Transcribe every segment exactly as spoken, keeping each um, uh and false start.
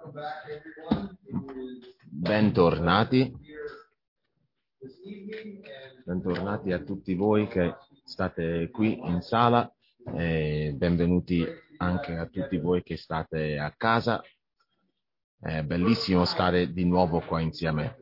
Bentornati. Bentornati a tutti voi che state qui in sala e benvenuti anche a tutti voi che state a casa. È bellissimo stare di nuovo qua insieme.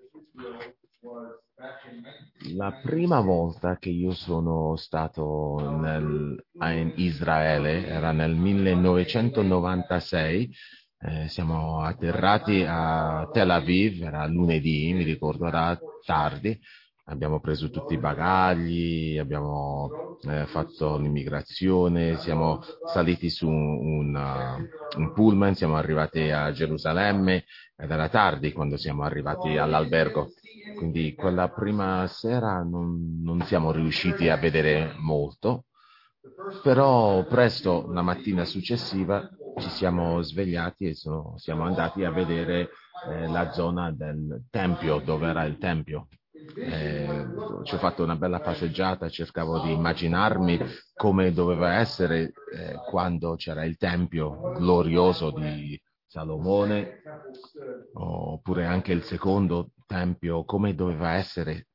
La prima volta che io sono stato nel, in Israele era nel millenovecentonovantasei. Eh, siamo atterrati a Tel Aviv, era lunedì, mi ricordo, era tardi. Abbiamo preso tutti i bagagli, abbiamo eh, fatto l'immigrazione, siamo saliti su un, uh, un pullman, siamo arrivati a Gerusalemme ed era tardi quando siamo arrivati all'albergo. Quindi quella prima sera non, non siamo riusciti a vedere molto, però presto, la mattina successiva, ci siamo svegliati e sono, siamo andati a vedere eh, la zona del Tempio, dove era il Tempio. Eh, ci ho fatto una bella passeggiata, cercavo di immaginarmi come doveva essere eh, quando c'era il Tempio glorioso di Salomone, oppure anche il secondo Tempio, come doveva essere.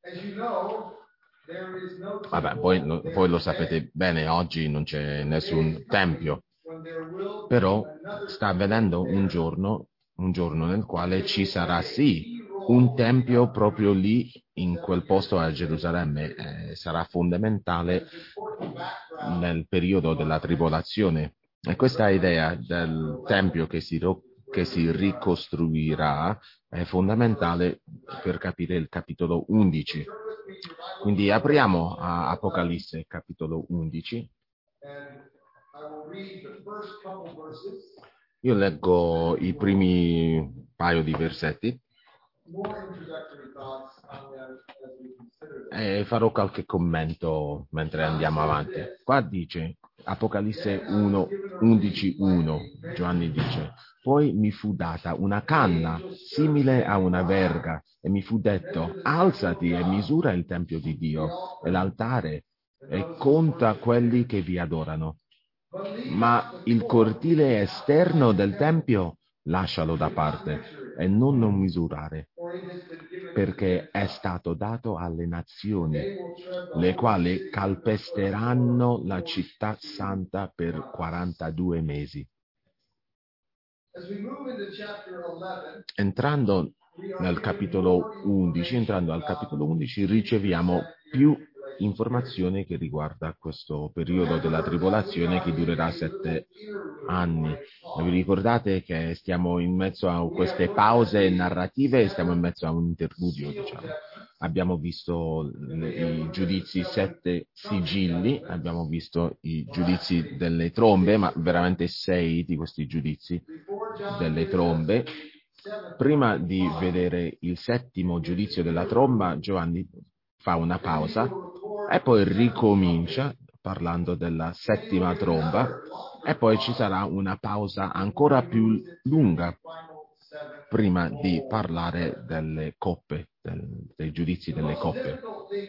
Vabbè, voi, voi lo sapete bene, oggi non c'è nessun Tempio, però sta avvenendo un giorno, un giorno nel quale ci sarà sì un Tempio proprio lì, in quel posto a Gerusalemme. Eh, sarà fondamentale nel periodo della tribolazione. E questa idea del Tempio che si, che si ricostruirà è fondamentale per capire il capitolo undici. Quindi apriamo a Apocalisse, capitolo undici. Io leggo i primi paio di versetti e farò qualche commento mentre andiamo avanti. Qua dice Apocalisse uno, undici uno, Giovanni dice: poi mi fu data una canna simile a una verga e mi fu detto: alzati e misura il tempio di Dio e l'altare e conta quelli che vi adorano. Ma il cortile esterno del tempio lascialo da parte e non lo misurare, perché è stato dato alle nazioni, le quali calpesteranno la città santa per quarantadue mesi. Entrando nel capitolo undici, entrando al capitolo undici, riceviamo più informazioni che riguarda questo periodo della tribolazione che durerà sette anni. E vi ricordate che stiamo in mezzo a queste pause narrative e stiamo in mezzo a un interludio, diciamo. Abbiamo visto i giudizi sette sigilli, abbiamo visto i giudizi delle trombe, ma veramente sei di questi giudizi delle trombe. Prima di vedere il settimo giudizio della tromba, Giovanni fa una pausa e poi ricomincia parlando della settima tromba e poi ci sarà una pausa ancora più lunga prima di parlare delle coppe, del, dei giudizi delle coppe.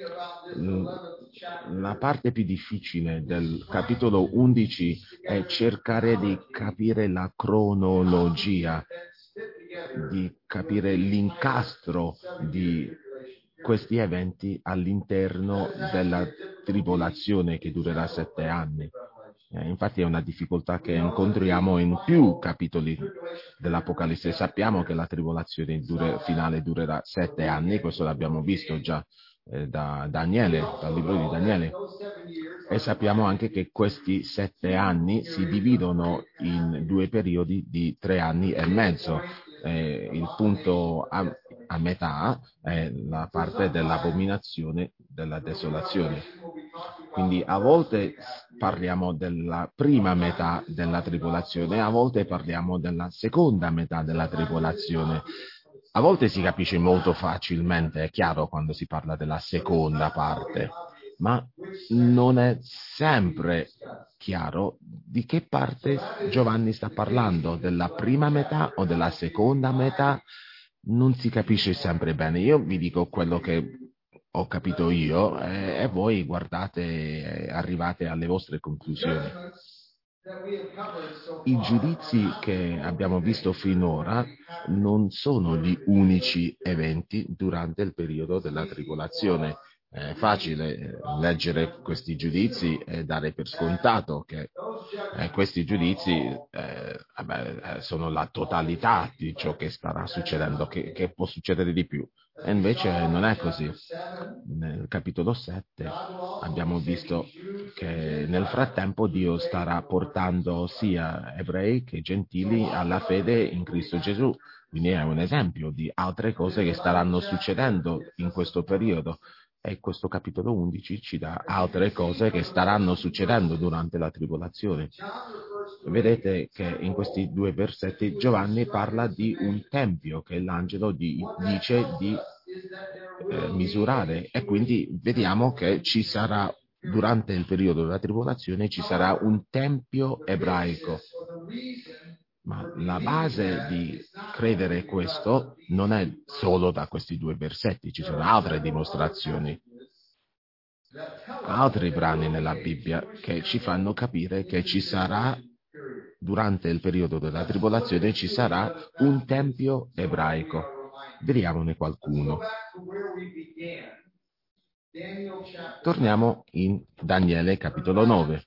La parte più difficile del capitolo undici è cercare di capire la cronologia, di capire l'incastro di questi eventi all'interno della tribolazione che durerà sette anni. Eh, infatti è una difficoltà che incontriamo in più capitoli dell'Apocalisse. Sappiamo che la tribolazione dure, finale durerà sette anni, questo l'abbiamo visto già eh, da Daniele, dal libro di Daniele. E sappiamo anche che questi sette anni si dividono in due periodi di tre anni e mezzo. Eh, il punto a, a metà è la parte dell'abominazione della desolazione. Quindi a volte parliamo della prima metà della tribolazione, a volte parliamo della seconda metà della tribolazione. A volte si capisce molto facilmente, è chiaro, quando si parla della seconda parte, ma non è sempre chiaro di che parte Giovanni sta parlando, della prima metà o della seconda metà. Non si capisce sempre bene. Io vi dico quello che ho capito io eh, e voi guardate e arrivate alle vostre conclusioni. I giudizi che abbiamo visto finora non sono gli unici eventi durante il periodo della tribolazione. È facile leggere questi giudizi e dare per scontato che eh, questi giudizi eh, vabbè, sono la totalità di ciò che starà succedendo, che, che può succedere di più. E invece non è così. Nel capitolo sette abbiamo visto che nel frattempo Dio starà portando sia ebrei che gentili alla fede in Cristo Gesù. Quindi è un esempio di altre cose che staranno succedendo in questo periodo. E questo capitolo undici ci dà altre cose che staranno succedendo durante la tribolazione. Vedete che in questi due versetti Giovanni parla di un tempio che l'angelo di, dice di eh, misurare, e quindi vediamo che ci sarà, durante il periodo della tribolazione, ci sarà un tempio ebraico. Ma la base di credere questo non è solo da questi due versetti, ci sono altre dimostrazioni, altri brani nella Bibbia che ci fanno capire che ci sarà, durante il periodo della tribolazione, ci sarà un tempio ebraico. Vediamone qualcuno. Torniamo in Daniele capitolo nove.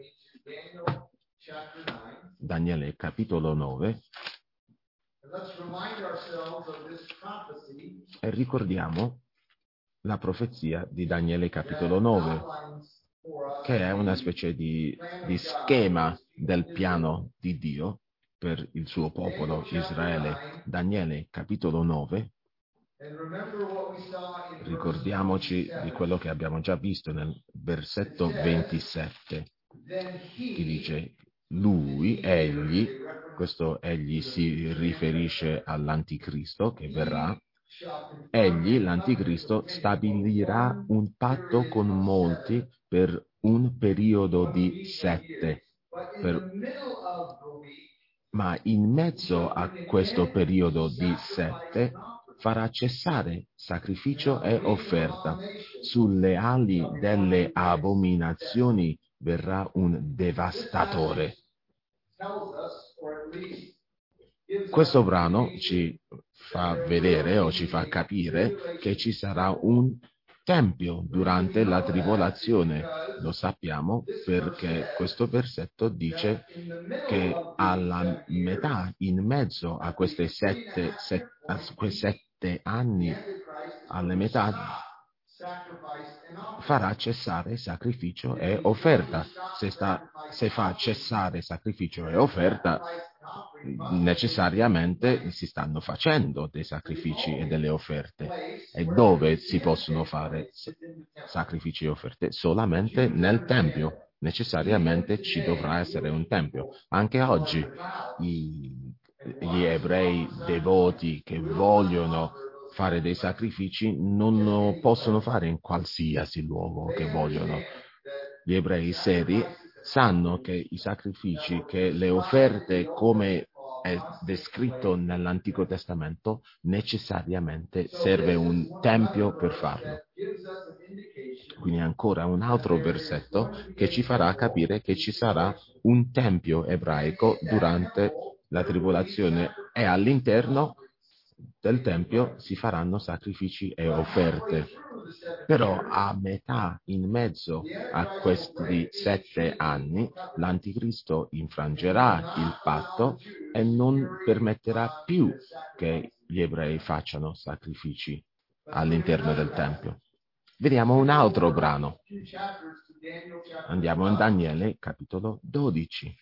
Daniele capitolo nove. E ricordiamo la profezia di Daniele capitolo nove, che è una specie di, di schema del piano di Dio per il suo popolo Israele. Daniele capitolo nove. Ricordiamoci di quello che abbiamo già visto nel versetto ventisette, che dice: lui, egli, questo egli si riferisce all'anticristo che verrà, egli, l'anticristo, stabilirà un patto con molti per un periodo di sette. Per... Ma in mezzo a questo periodo di sette farà cessare sacrificio e offerta. Sulle ali delle abominazioni verrà un devastatore. Questo brano ci fa vedere o ci fa capire che ci sarà un tempio durante la tribolazione. Lo sappiamo perché questo versetto dice che alla metà, in mezzo a queste sette, set, a quei sette anni, alle metà, farà cessare sacrificio e offerta. Se, sta, se fa cessare sacrificio e offerta, necessariamente si stanno facendo dei sacrifici e delle offerte. E dove si possono fare sacrifici e offerte? Solamente nel Tempio. Necessariamente ci dovrà essere un Tempio. Anche oggi i, gli ebrei devoti che vogliono fare dei sacrifici non lo possono fare in qualsiasi luogo che vogliono. Gli ebrei seri sanno che i sacrifici, che le offerte, come è descritto nell'Antico Testamento, necessariamente serve un tempio per farlo. Quindi ancora un altro versetto che ci farà capire che ci sarà un tempio ebraico durante la tribolazione, e all'interno del tempio si faranno sacrifici e offerte. Però a metà, in mezzo a questi sette anni, l'anticristo infrangerà il patto e non permetterà più che gli ebrei facciano sacrifici all'interno del tempio. Vediamo un altro brano. Andiamo in Daniele capitolo dodici.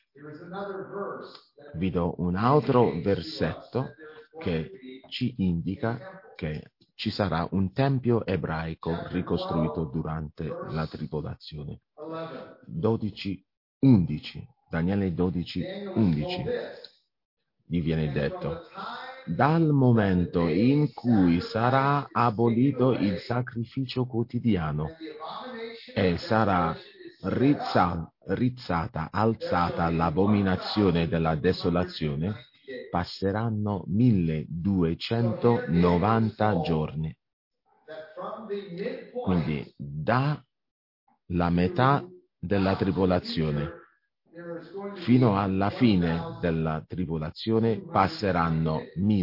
Vi do un altro versetto che ci indica che ci sarà un tempio ebraico ricostruito durante la tribolazione. dodici undici. Daniele dodici undici. Gli viene detto: dal momento in cui sarà abolito il sacrificio quotidiano e sarà rizza, rizzata, alzata l'abominazione della desolazione, passeranno milleduecentonovanta giorni. Quindi da la metà della tribolazione fino alla fine della tribolazione passeranno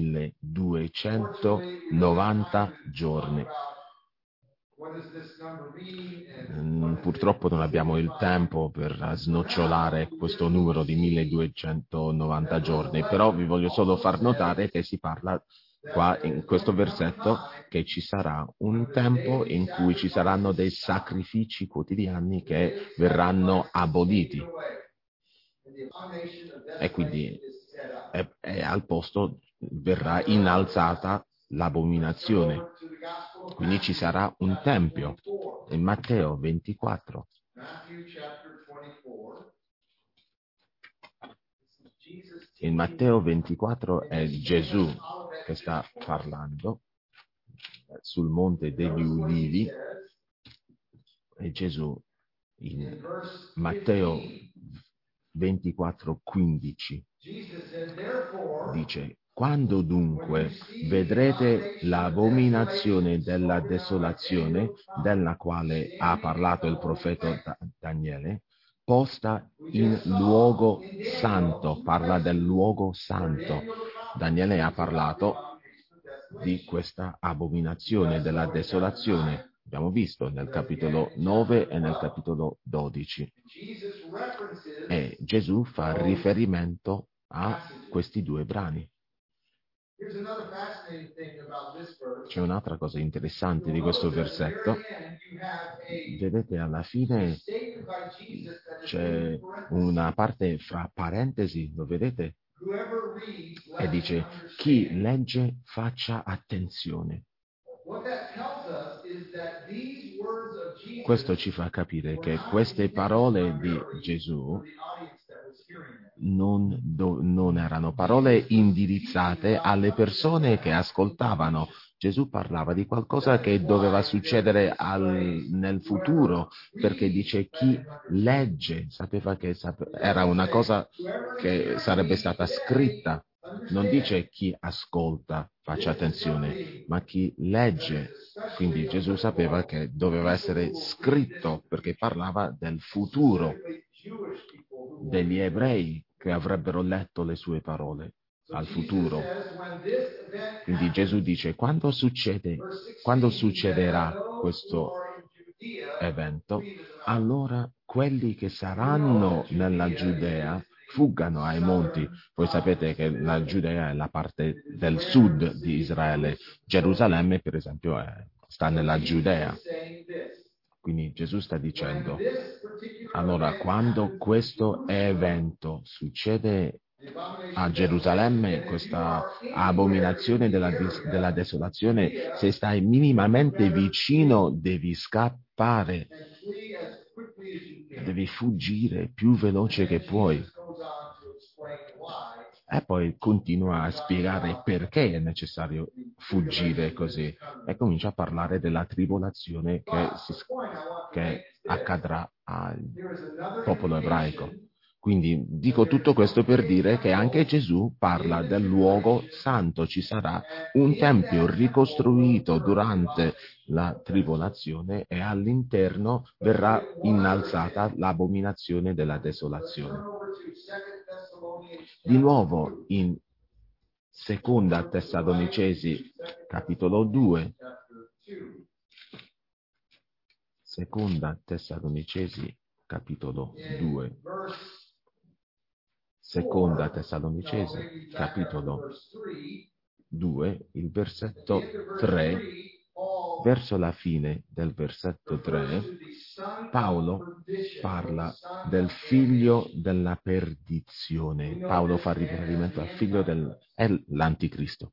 milleduecentonovanta giorni. Mm, Purtroppo non abbiamo il tempo per snocciolare questo numero di milleduecentonovanta giorni, però vi voglio solo far notare che si parla qua in questo versetto che ci sarà un tempo in cui ci saranno dei sacrifici quotidiani che verranno aboliti. E quindi è, è al posto verrà innalzata l'abominazione. Quindi ci sarà un tempio. In Matteo ventiquattro. In Matteo ventiquattro è Gesù che sta parlando sul monte degli Ulivi. E Gesù in Matteo ventiquattro quindici dice: quando dunque vedrete l'abominazione della desolazione, della quale ha parlato il profeta Daniele, posta in luogo santo, parla del luogo santo. Daniele ha parlato di questa abominazione della desolazione. Abbiamo visto nel capitolo nove e nel capitolo dodici. E Gesù fa riferimento a questi due brani. C'è un'altra cosa interessante di questo versetto. Vedete, alla fine c'è una parte fra parentesi, lo vedete? E dice: chi legge faccia attenzione. Questo ci fa capire che queste parole di Gesù non, do, non erano parole indirizzate alle persone che ascoltavano. Gesù parlava di qualcosa che doveva succedere al, nel futuro, perché dice chi legge, sapeva che sape, era una cosa che sarebbe stata scritta. Non dice chi ascolta faccia attenzione, ma chi legge. Quindi Gesù sapeva che doveva essere scritto perché parlava del futuro, degli ebrei che avrebbero letto le sue parole al futuro. Quindi Gesù dice: quando succede, quando succederà questo evento, allora quelli che saranno nella Giudea fuggano ai monti. Voi sapete che la Giudea è la parte del sud di Israele. Gerusalemme, per esempio, è, sta nella Giudea. Quindi Gesù sta dicendo: allora, quando questo evento succede a Gerusalemme, questa abominazione della, della desolazione, se stai minimamente vicino devi scappare, devi fuggire più veloce che puoi. E poi continua a spiegare perché è necessario fuggire così e comincia a parlare della tribolazione che, si, che accadrà al popolo ebraico. Quindi dico tutto questo per dire che anche Gesù parla del luogo santo. Ci sarà un tempio ricostruito durante la tribolazione e all'interno verrà innalzata l'abominazione della desolazione. Di nuovo in Seconda Tessalonicesi capitolo due. Seconda Tessalonicesi capitolo due. Seconda Tessalonicesi capitolo due, il versetto tre, verso la fine del versetto tre, Paolo parla del figlio della perdizione. Paolo fa riferimento al figlio del è l'anticristo.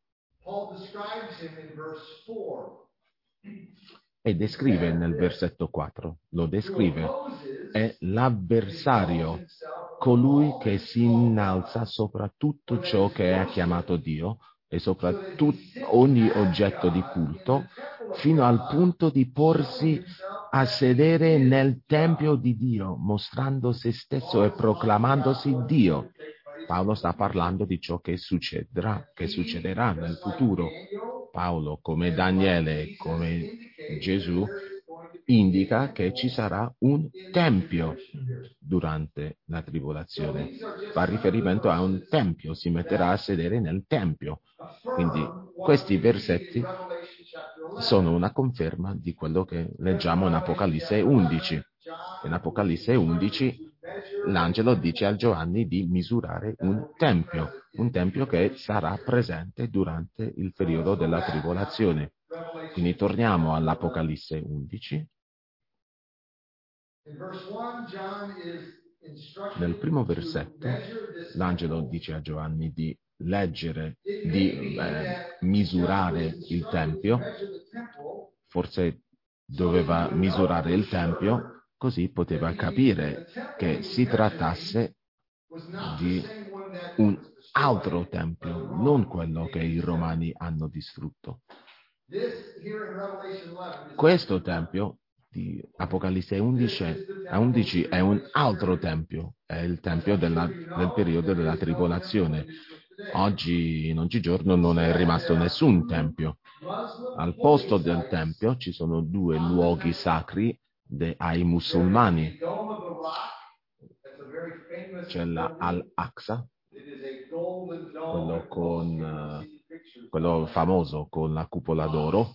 E descrive nel versetto quattro, lo descrive, è l'avversario, colui che si innalza sopra tutto ciò che è chiamato Dio e sopra tut, ogni oggetto di culto, fino al punto di porsi a sedere nel tempio di Dio, mostrando se stesso e proclamandosi Dio. Paolo sta parlando di ciò che succederà, che succederà nel futuro. Paolo, come Daniele, come Gesù, indica che ci sarà un tempio durante la tribolazione. Fa riferimento a un tempio, si metterà a sedere nel tempio. Quindi questi versetti sono una conferma di quello che leggiamo in Apocalisse undici. In Apocalisse undici l'angelo dice a Giovanni di misurare un tempio, un tempio che sarà presente durante il periodo della tribolazione. Quindi torniamo all'Apocalisse undici. Nel primo versetto l'angelo dice a Giovanni di leggere, di eh, misurare il tempio, forse doveva misurare il tempio, così poteva capire che si trattasse di un altro tempio, non quello che i romani hanno distrutto. Questo tempio di Apocalisse undici, undici è un altro tempio, è il tempio della, del periodo della tribolazione. Oggi, in oggigiorno, non è rimasto nessun tempio. Al posto del tempio ci sono due luoghi sacri de, ai musulmani. C'è la Al-Aqsa, quello, con, uh, quello famoso con la cupola d'oro.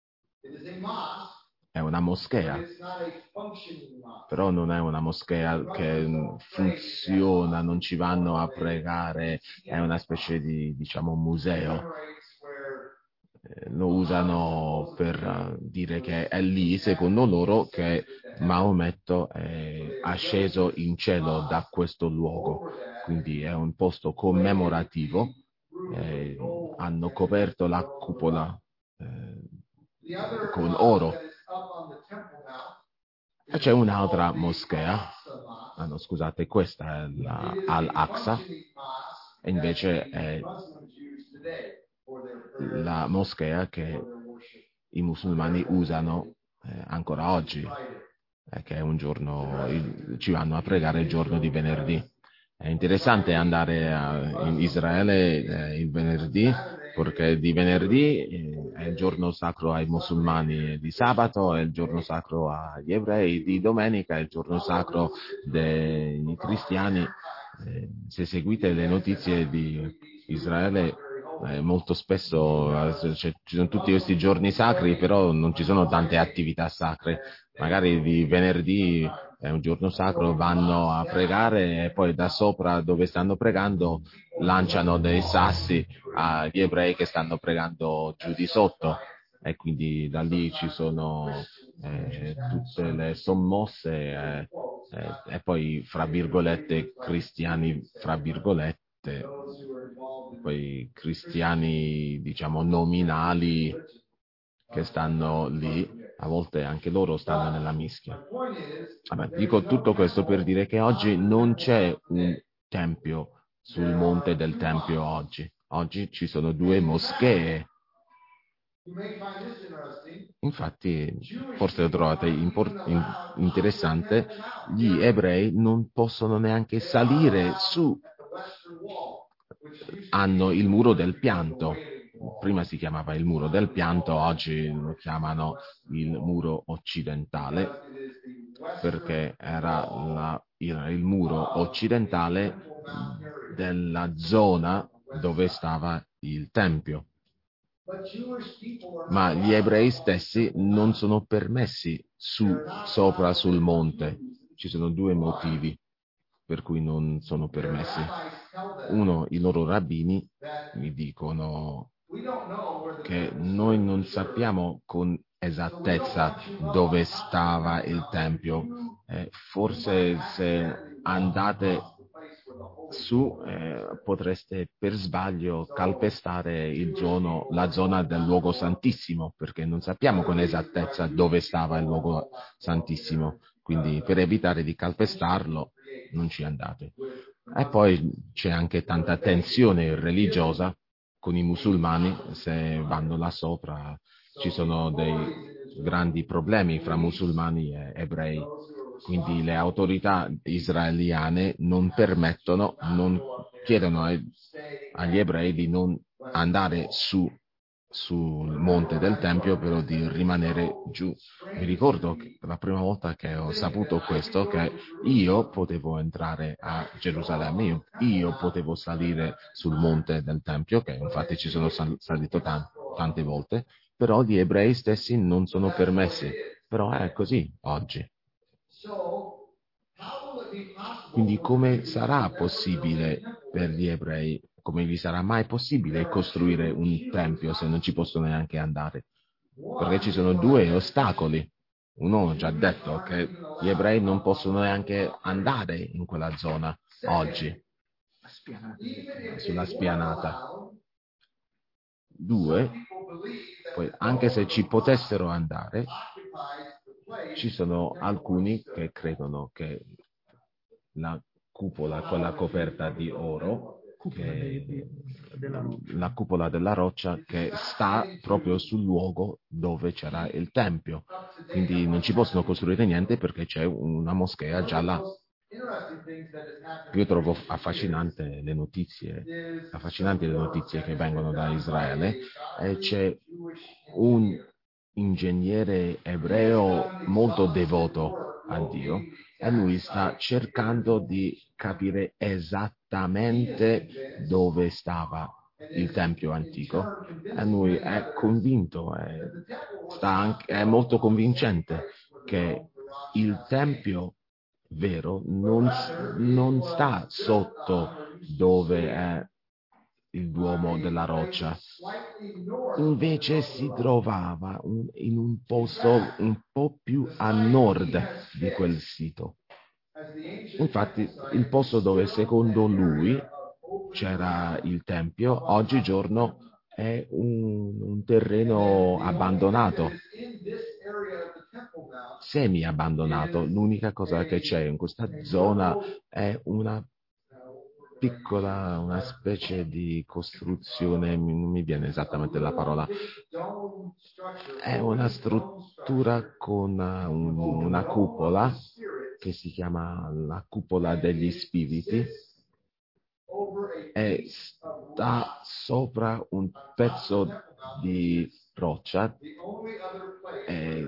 È una moschea, però non è una moschea che funziona, non ci vanno a pregare, è una specie di, diciamo, museo. Eh, lo usano per uh, dire che è lì, secondo loro, che Maometto è asceso in cielo da questo luogo. Quindi è un posto commemorativo. Eh, hanno coperto la cupola eh, con oro. E c'è un'altra moschea, ah no, scusate, questa è la Al-Aqsa, e invece è la moschea che i musulmani usano eh, ancora oggi, eh, che è un giorno, il, ci vanno a pregare il giorno di venerdì. È interessante andare a, in Israele eh, il venerdì, perché di venerdì eh, è il giorno sacro ai musulmani, di sabato è il giorno sacro agli ebrei, di domenica è il giorno sacro dei cristiani. Eh, se seguite le notizie di Israele, eh, molto spesso eh, cioè, ci sono tutti questi giorni sacri, però non ci sono tante attività sacre. Magari di venerdì è un giorno sacro, vanno a pregare e poi da sopra dove stanno pregando lanciano dei sassi agli ebrei che stanno pregando giù di sotto, e quindi da lì ci sono eh, tutte le sommosse eh, eh, e poi fra virgolette cristiani fra virgolette, poi cristiani diciamo nominali che stanno lì, a volte anche loro stanno nella mischia. Vabbè, dico tutto questo per dire che oggi non c'è un tempio sul monte del Tempio oggi. Oggi ci sono due moschee. Infatti, forse lo trovate impor- in- interessante, gli ebrei non possono neanche salire su, hanno il muro del pianto. Prima si chiamava il muro del pianto, oggi lo chiamano il muro occidentale, perché era la, il, il muro occidentale della zona dove stava il Tempio. Ma gli ebrei stessi non sono permessi su, sopra sul monte. Ci sono due motivi per cui non sono permessi. Uno, i loro rabbini mi dicono che noi non sappiamo con esattezza dove stava il Tempio. Eh, forse se andate su eh, potreste per sbaglio calpestare il giorno, la zona del luogo santissimo, perché non sappiamo con esattezza dove stava il luogo santissimo, quindi per evitare di calpestarlo non ci andate. E poi c'è anche tanta tensione religiosa con i musulmani, se vanno là sopra ci sono dei grandi problemi fra musulmani e ebrei. Quindi le autorità israeliane non permettono, non chiedono ai, agli ebrei di non andare su sul monte del Tempio, però di rimanere giù. Mi ricordo che la prima volta che ho saputo questo, che io potevo entrare a Gerusalemme, io, io potevo salire sul monte del Tempio, che infatti ci sono sal- salito tan- tante volte, però gli ebrei stessi non sono permessi. Però è così oggi. Quindi come sarà possibile per gli ebrei, come vi sarà mai possibile costruire un tempio se non ci possono neanche andare? Perché ci sono due ostacoli. Uno ha già detto che gli ebrei non possono neanche andare in quella zona oggi, sulla spianata. Due, poi anche se ci potessero andare, ci sono alcuni che credono che la cupola, quella coperta di oro, che, la cupola della roccia che sta proprio sul luogo dove c'era il tempio, quindi non ci possono costruire niente perché c'è una moschea già là. Io trovo affascinante le notizie, affascinanti le notizie che vengono da Israele, e c'è un ingegnere ebreo molto devoto a Dio e lui sta cercando di capire esattamente dove stava il tempio antico, e lui è convinto, è, sta anche, è molto convincente che il tempio vero non, non sta sotto dove è il Duomo della Roccia, invece si trovava un, in un posto un po' più a nord di quel sito. Infatti il posto dove secondo lui c'era il tempio oggigiorno è un, un terreno abbandonato, semi abbandonato. L'unica cosa che c'è in questa zona è una piccola, una specie di costruzione, non mi viene esattamente la parola, è una struttura con un, una cupola che si chiama la cupola degli spiriti, e sta sopra un pezzo di roccia, e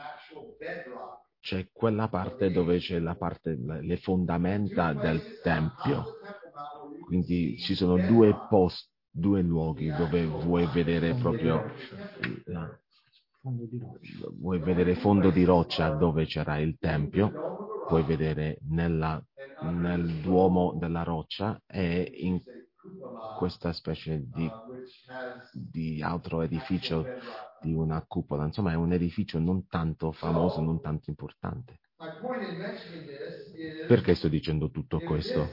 c'è quella parte dove c'è la parte, le fondamenta del tempio. Quindi ci sono due posti, due luoghi dove vuoi vedere proprio, vuoi vedere fondo di roccia dove c'era il tempio, puoi vedere nella, nel Duomo della Roccia e in questa specie di, di altro edificio di una cupola. Insomma, è un edificio non tanto famoso, non tanto importante. Perché sto dicendo tutto questo?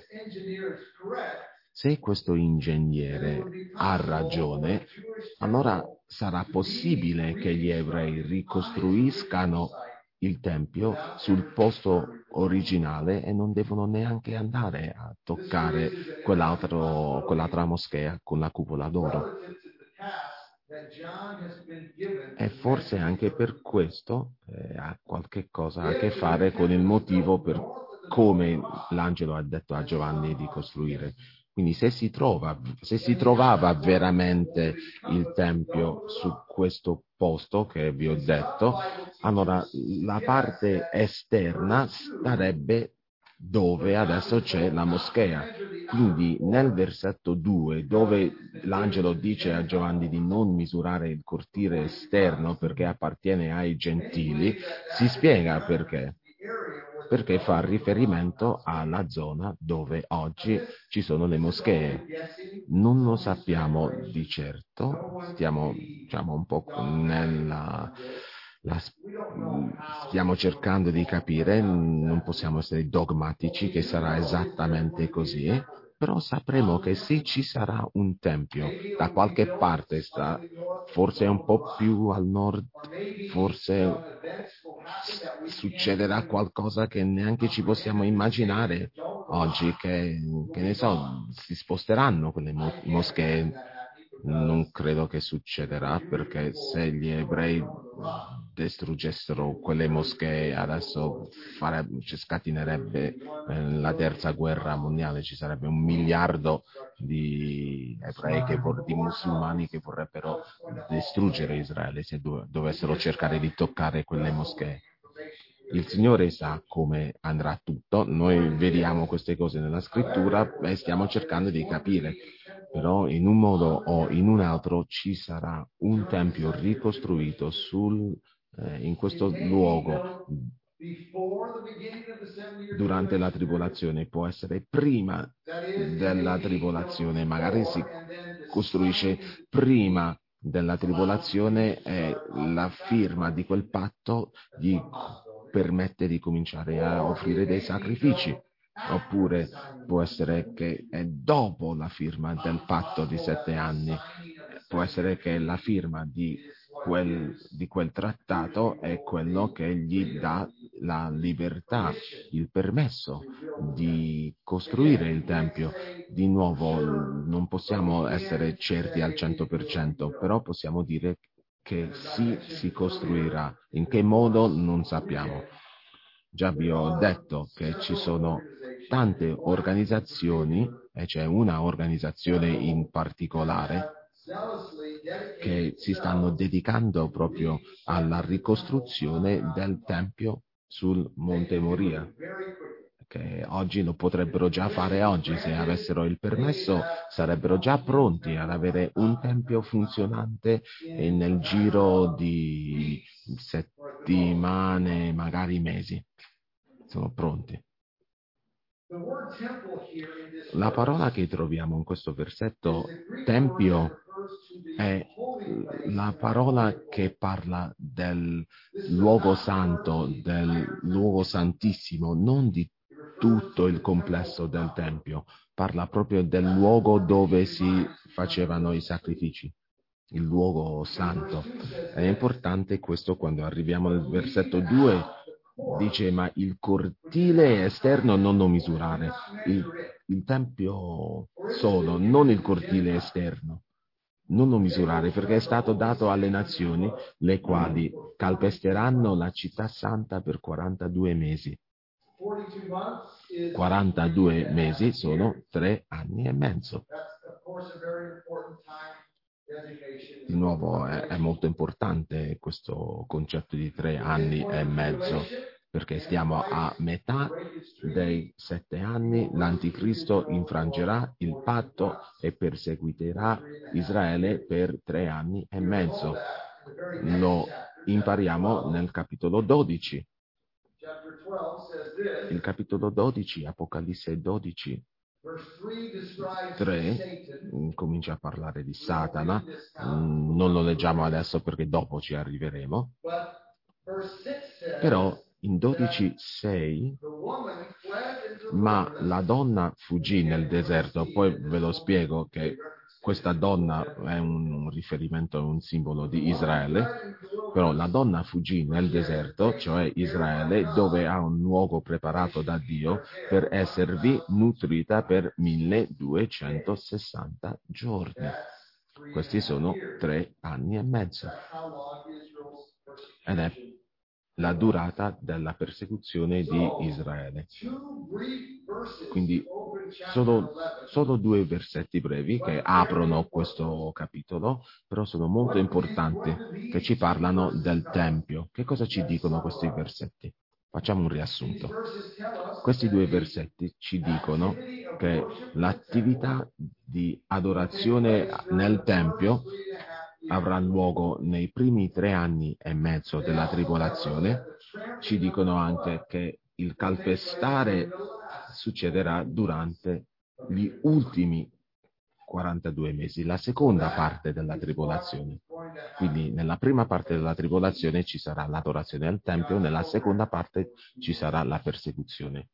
Se questo ingegnere ha ragione, allora sarà possibile che gli ebrei ricostruiscano il tempio sul posto originale e non devono neanche andare a toccare quell'altro, quell'altra moschea con la cupola d'oro. E forse anche per questo eh, ha qualche cosa a che fare con il motivo per come l'angelo ha detto a Giovanni di costruire. Quindi se si trova, se si trovava veramente il tempio su questo posto che vi ho detto, allora la parte esterna starebbe dove adesso c'è la moschea. Quindi nel versetto due, dove l'angelo dice a Giovanni di non misurare il cortile esterno perché appartiene ai gentili, si spiega perché. Perché fa riferimento alla zona dove oggi ci sono le moschee. Non lo sappiamo di certo, stiamo diciamo un po' nella... La, stiamo cercando di capire, non possiamo essere dogmatici che sarà esattamente così, però sapremo che se ci sarà un tempio da qualche parte, sta, forse un po' più al nord, forse succederà qualcosa che neanche ci possiamo immaginare oggi, che, che ne so, si sposteranno quelle mo- moschee. Non credo che succederà, perché se gli ebrei distruggessero quelle moschee adesso farebbe, cioè, scatinerebbe eh, la terza guerra mondiale, ci sarebbe un miliardo di ebrei, che vor- di musulmani che vorrebbero distruggere Israele se do- dovessero cercare di toccare quelle moschee. Il Signore sa come andrà tutto, noi vediamo queste cose nella scrittura e stiamo cercando di capire, però in un modo o in un altro ci sarà un tempio ricostruito sul, eh, in questo luogo durante la tribolazione. Può essere prima della tribolazione, magari si costruisce prima della tribolazione e la firma di quel patto gli permette di cominciare a offrire dei sacrifici. Oppure può essere che è dopo la firma del patto di sette anni, può essere che la firma di quel, di quel trattato è quello che gli dà la libertà, il permesso di costruire il Tempio. Di nuovo, non possiamo essere certi al cento per cento, però possiamo dire che sì, si costruirà. In che modo non sappiamo. Già vi ho detto che ci sono tante organizzazioni, e c'è una organizzazione in particolare che si stanno dedicando proprio alla ricostruzione del Tempio sul Monte Moria, che oggi lo potrebbero già fare oggi, se avessero il permesso sarebbero già pronti ad avere un Tempio funzionante nel giro di settimane, magari mesi. Sono pronti. La parola che troviamo in questo versetto, tempio, è la parola che parla del luogo santo, del luogo santissimo, non di tutto il complesso del tempio. Parla proprio del luogo dove si facevano i sacrifici, il luogo santo. È importante questo quando arriviamo al versetto due. Dice, ma il cortile esterno non lo misurare, il, il tempio solo, non il cortile esterno, non lo misurare, perché è stato dato alle nazioni, le quali calpesteranno la città santa per quarantadue mesi. quarantadue mesi sono tre anni e mezzo. Di nuovo è, è molto importante questo concetto di tre anni e mezzo, perché stiamo a metà dei sette anni, l'anticristo infrangerà il patto e perseguiterà Israele per tre anni e mezzo. Lo impariamo nel capitolo dodici. Il capitolo dodici, Apocalisse dodici, tre, comincia a parlare di Satana. Non lo leggiamo adesso perché dopo ci arriveremo. Però in dodici sei, ma la donna fuggì nel deserto. Poi ve lo spiego che questa donna è un riferimento, un simbolo di Israele, però la donna fuggì nel deserto, cioè Israele, dove ha un luogo preparato da Dio per esservi nutrita per milleduecentosessanta giorni. Questi sono tre anni e mezzo. Ed è la durata della persecuzione di Israele. Quindi solo, solo due versetti brevi che aprono questo capitolo, però sono molto importanti, che ci parlano del Tempio. Che cosa ci dicono questi versetti? Facciamo un riassunto. Questi due versetti ci dicono che l'attività di adorazione nel Tempio avrà luogo nei primi tre anni e mezzo della tribolazione. Ci dicono anche che il calpestare succederà durante gli ultimi quarantadue mesi, la seconda parte della tribolazione. Quindi nella prima parte della tribolazione ci sarà l'adorazione al Tempio, nella seconda parte ci sarà la persecuzione.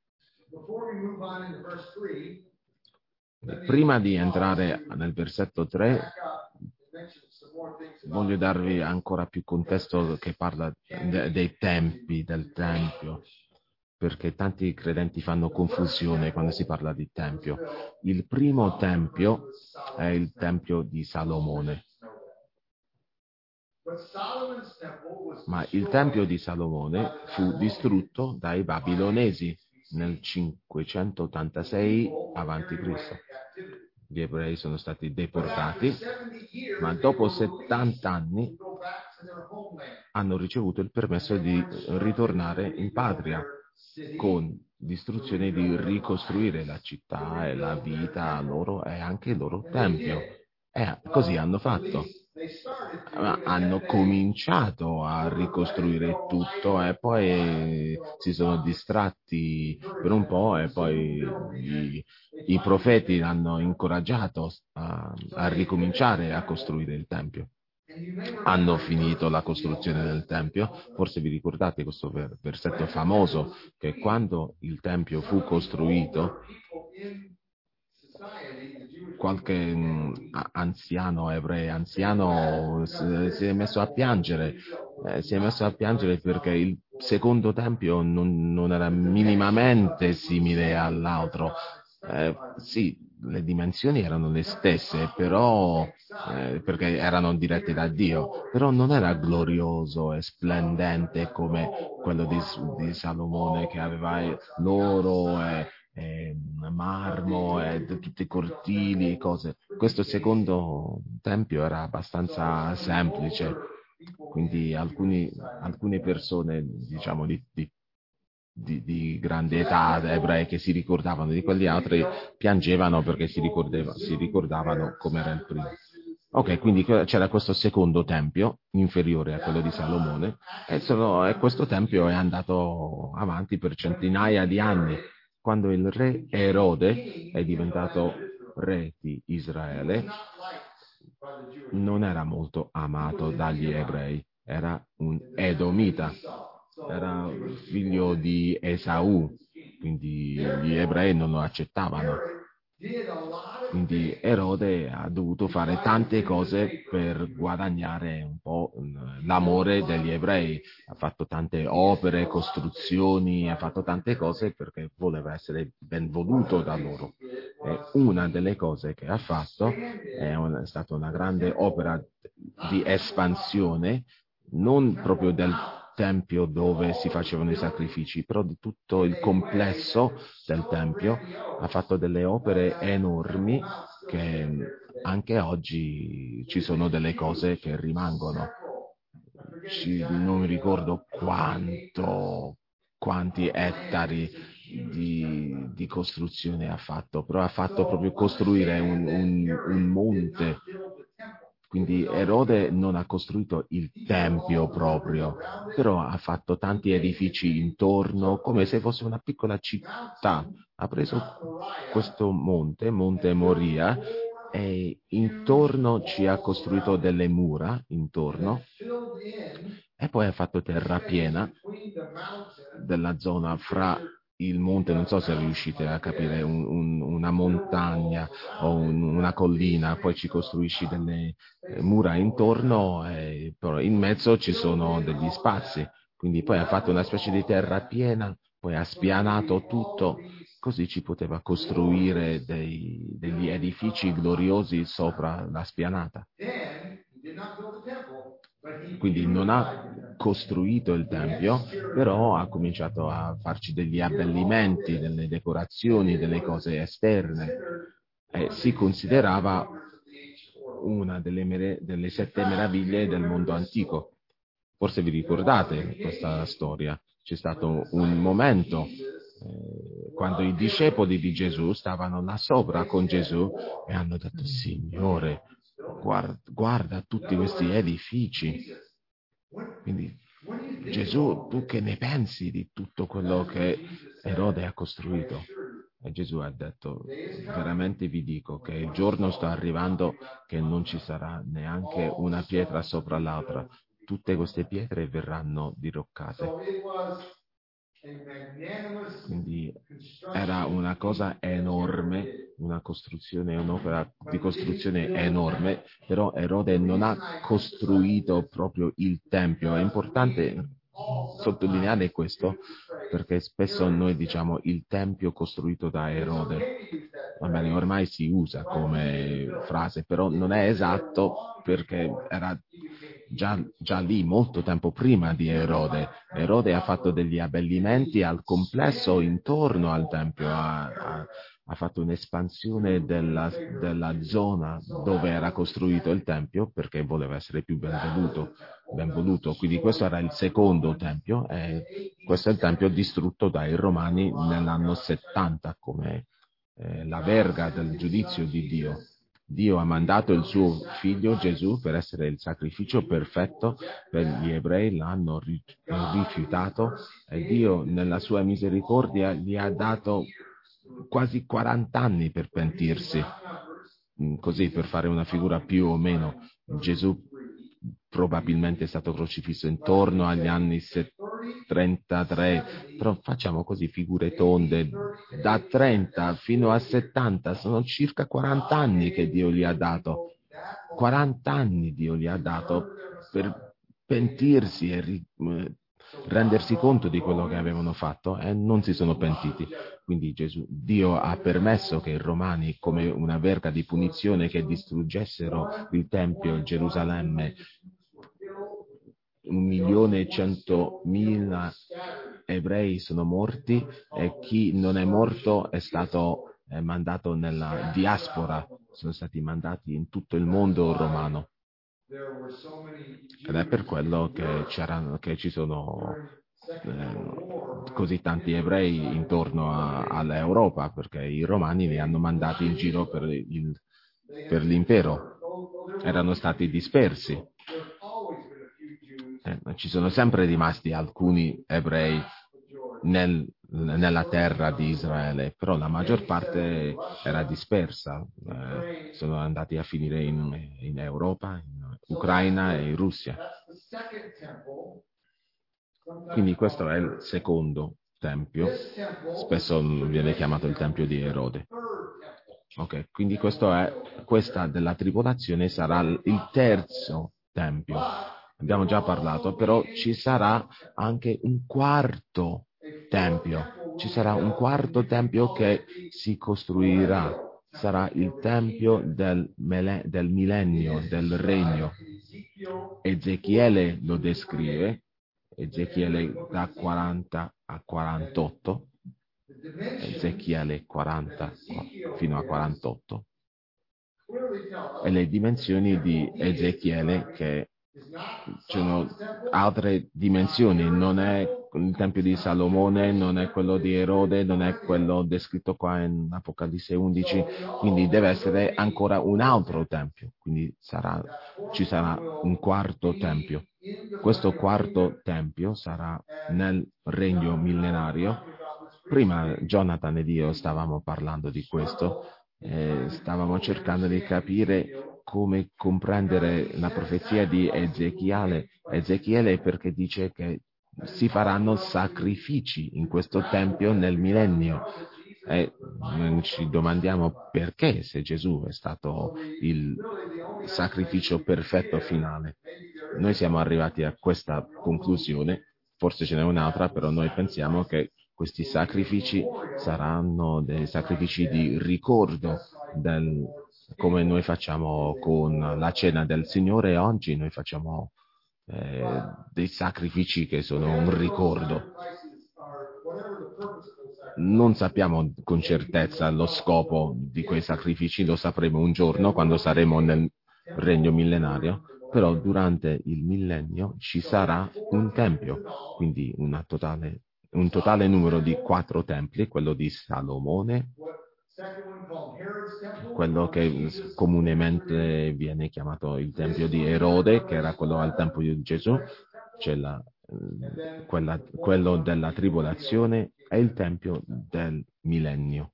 Prima di entrare nel versetto tre, voglio darvi ancora più contesto che parla de- dei tempi del Tempio, perché tanti credenti fanno confusione quando si parla di Tempio. Il primo Tempio è il Tempio di Salomone. Ma il Tempio di Salomone fu distrutto dai babilonesi nel cinquecentottantasei avanti Cristo. gli ebrei sono stati deportati, ma dopo settanta anni hanno ricevuto il permesso di ritornare in patria con l'istruzione di ricostruire la città e la vita loro e anche il loro tempio. E così hanno fatto. Hanno cominciato a ricostruire tutto e poi si sono distratti per un po' e poi i, i profeti l'hanno incoraggiato a, a ricominciare a costruire il tempio. Hanno finito la costruzione del tempio. Forse vi ricordate questo versetto famoso che quando il tempio fu costruito, qualche mh, anziano ebreo anziano si, si è messo a piangere eh, si è messo a piangere perché il secondo tempio non, non era minimamente simile all'altro. Eh, sì, le dimensioni erano le stesse, però eh, perché erano dirette da Dio, però non era glorioso e splendente come quello di, di Salomone, che aveva l'oro e E marmo e tutti i cortili e cose. Questo secondo tempio era abbastanza semplice, quindi alcuni, alcune persone, diciamo, di, di, di, di grande età, ebrei, che si ricordavano di quegli altri, piangevano perché si, si ricordavano come era il primo. Ok, quindi c'era questo secondo tempio, inferiore a quello di Salomone, e, sono, e questo tempio è andato avanti per centinaia di anni. Quando il re Erode è diventato re di Israele, non era molto amato dagli ebrei, era un edomita, era figlio di Esaù, quindi gli ebrei non lo accettavano. Quindi Erode ha dovuto fare tante cose per guadagnare un po' l'amore degli ebrei. Ha fatto tante opere, costruzioni, ha fatto tante cose perché voleva essere ben voluto da loro. E una delle cose che ha fatto è, una, è stata una grande opera di espansione, non proprio del tempio dove si facevano i sacrifici, però di tutto il complesso del tempio. Ha fatto delle opere enormi che anche oggi ci sono delle cose che rimangono. Ci, non mi ricordo quanto, quanti ettari di, di costruzione ha fatto, però ha fatto proprio costruire un, un, un monte. Quindi Erode non ha costruito il tempio proprio, però ha fatto tanti edifici intorno, come se fosse una piccola città. Ha preso questo monte, Monte Moria, e intorno ci ha costruito delle mura, intorno, e poi ha fatto terra piena della zona fra il monte, non so se riuscite a capire, un, un, una montagna o un, una collina, poi ci costruisci delle eh, mura intorno, e però in mezzo ci sono degli spazi, quindi poi ha fatto una specie di terra piena, poi ha spianato tutto, così ci poteva costruire dei, degli edifici gloriosi sopra la spianata. Quindi non ha costruito il tempio, però ha cominciato a farci degli abbellimenti, delle decorazioni, delle cose esterne. E si considerava una delle, mere- delle sette meraviglie del mondo antico. Forse vi ricordate questa storia. C'è stato un momento eh, quando i discepoli di Gesù stavano là sopra con Gesù e hanno detto: Signore, guarda, guarda tutti questi edifici. Quindi Gesù, tu che ne pensi di tutto quello che Erode ha costruito? E Gesù ha detto: veramente vi dico che il giorno sta arrivando che non ci sarà neanche una pietra sopra l'altra. Tutte queste pietre verranno diroccate. Quindi era una cosa enorme, una costruzione, un'opera di costruzione enorme, però Erode non ha costruito proprio il tempio. È importante sottolineare questo, perché spesso noi diciamo il tempio costruito da Erode. Va bene, ormai si usa come frase, però non è esatto, perché era già, già lì molto tempo prima di Erode. Erode ha fatto degli abbellimenti al complesso intorno al tempio, ha, ha, ha fatto un'espansione della, della zona dove era costruito il Tempio perché voleva essere più ben voluto, ben voluto. Quindi questo era il secondo Tempio e questo è il Tempio distrutto dai Romani nell'anno settanta come eh, la verga del giudizio di Dio. Dio ha mandato il suo figlio Gesù per essere il sacrificio perfetto per gli ebrei, l'hanno ri- rifiutato e Dio nella sua misericordia gli ha dato quasi quaranta anni per pentirsi. Così per fare una figura più o meno, Gesù probabilmente è stato crocifisso intorno agli anni trentatré, però facciamo così figure tonde, da trenta fino a settanta sono circa quaranta anni che Dio gli ha dato, quaranta anni Dio gli ha dato per pentirsi e ri, rendersi conto di quello che avevano fatto e non si sono pentiti. Quindi Gesù, Dio ha permesso che i Romani, come una verga di punizione, che distruggessero il Tempio, Gerusalemme, un milione e centomila ebrei sono morti e chi non è morto è stato eh, mandato nella diaspora, sono stati mandati in tutto il mondo romano. Ed è per quello che, c'erano, che ci sono eh, così tanti ebrei intorno a, all'Europa, perché i romani li hanno mandati in giro per, il, per l'impero, erano stati dispersi. Eh, ci sono sempre rimasti alcuni ebrei nel, nella terra di Israele, però la maggior parte era dispersa, eh, sono andati a finire in, in Europa, in Ucraina e in Russia. Quindi questo è il secondo tempio, spesso viene chiamato il tempio di Erode. Ok, quindi questo è, questa della tribolazione sarà il terzo tempio. Abbiamo già parlato, però ci sarà anche un quarto tempio. Ci sarà un quarto tempio che si costruirà. Sarà il tempio del, mele- del millennio, del regno. Ezechiele lo descrive, Ezechiele da quaranta a quarantotto, Ezechiele quaranta fino a quarantotto, e le dimensioni di Ezechiele che ci sono altre dimensioni, non è il tempio di Salomone, non è quello di Erode, non è quello descritto qua in Apocalisse undici, quindi deve essere ancora un altro tempio, quindi sarà, ci sarà un quarto tempio. Questo quarto tempio sarà nel regno millenario. Prima Jonathan ed io stavamo parlando di questo, eh, stavamo cercando di capire come comprendere la profezia di Ezechiele. Ezechiele perché dice che si faranno sacrifici in questo tempio nel millennio. E ci domandiamo perché, se Gesù è stato il sacrificio perfetto finale. Noi siamo arrivati a questa conclusione, forse ce n'è un'altra, però noi pensiamo che questi sacrifici saranno dei sacrifici di ricordo, del, come noi facciamo con la cena del Signore. Oggi noi facciamo eh, dei sacrifici che sono un ricordo. Non sappiamo con certezza lo scopo di quei sacrifici, lo sapremo un giorno quando saremo nel regno millenario, però durante il millennio ci sarà un tempio, quindi una totale, un totale numero di quattro templi, quello di Salomone, quello che comunemente viene chiamato il tempio di Erode, che era quello al tempo di Gesù, c'è la, quella, quello della tribolazione e il tempio del millennio.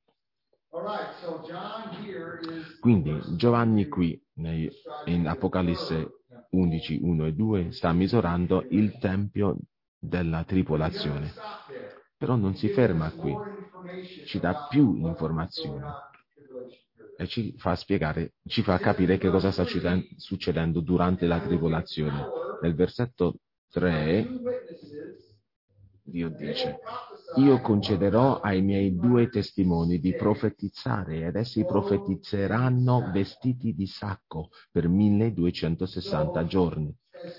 Quindi Giovanni qui in Apocalisse undici, uno e due sta misurando il tempio della tribolazione, però non si ferma qui, ci dà più informazioni e ci fa spiegare, ci fa capire che cosa sta succedendo durante la tribolazione. Nel versetto tre Dio dice: io concederò ai miei due testimoni di profetizzare ed essi profetizzeranno vestiti di sacco per milleduecentosessanta giorni.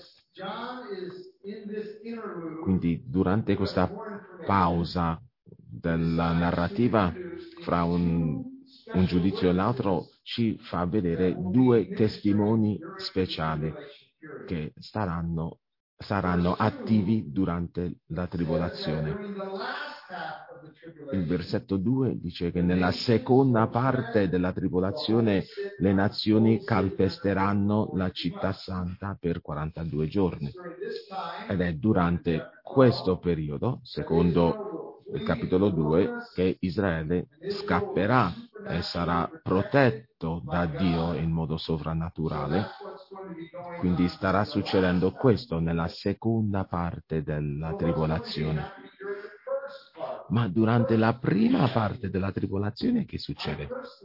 Quindi durante questa pausa della narrativa fra un un giudizio, l'altro ci fa vedere due testimoni speciali che staranno, saranno attivi durante la tribolazione. Il versetto due dice che nella seconda parte della tribolazione le nazioni calpesteranno la città santa per quarantadue giorni. Ed è durante questo periodo, secondo il capitolo due, che Israele scapperà e sarà protetto da Dio in modo sovrannaturale. Quindi starà succedendo questo nella seconda parte della tribolazione. Ma durante la prima parte della tribolazione che succede?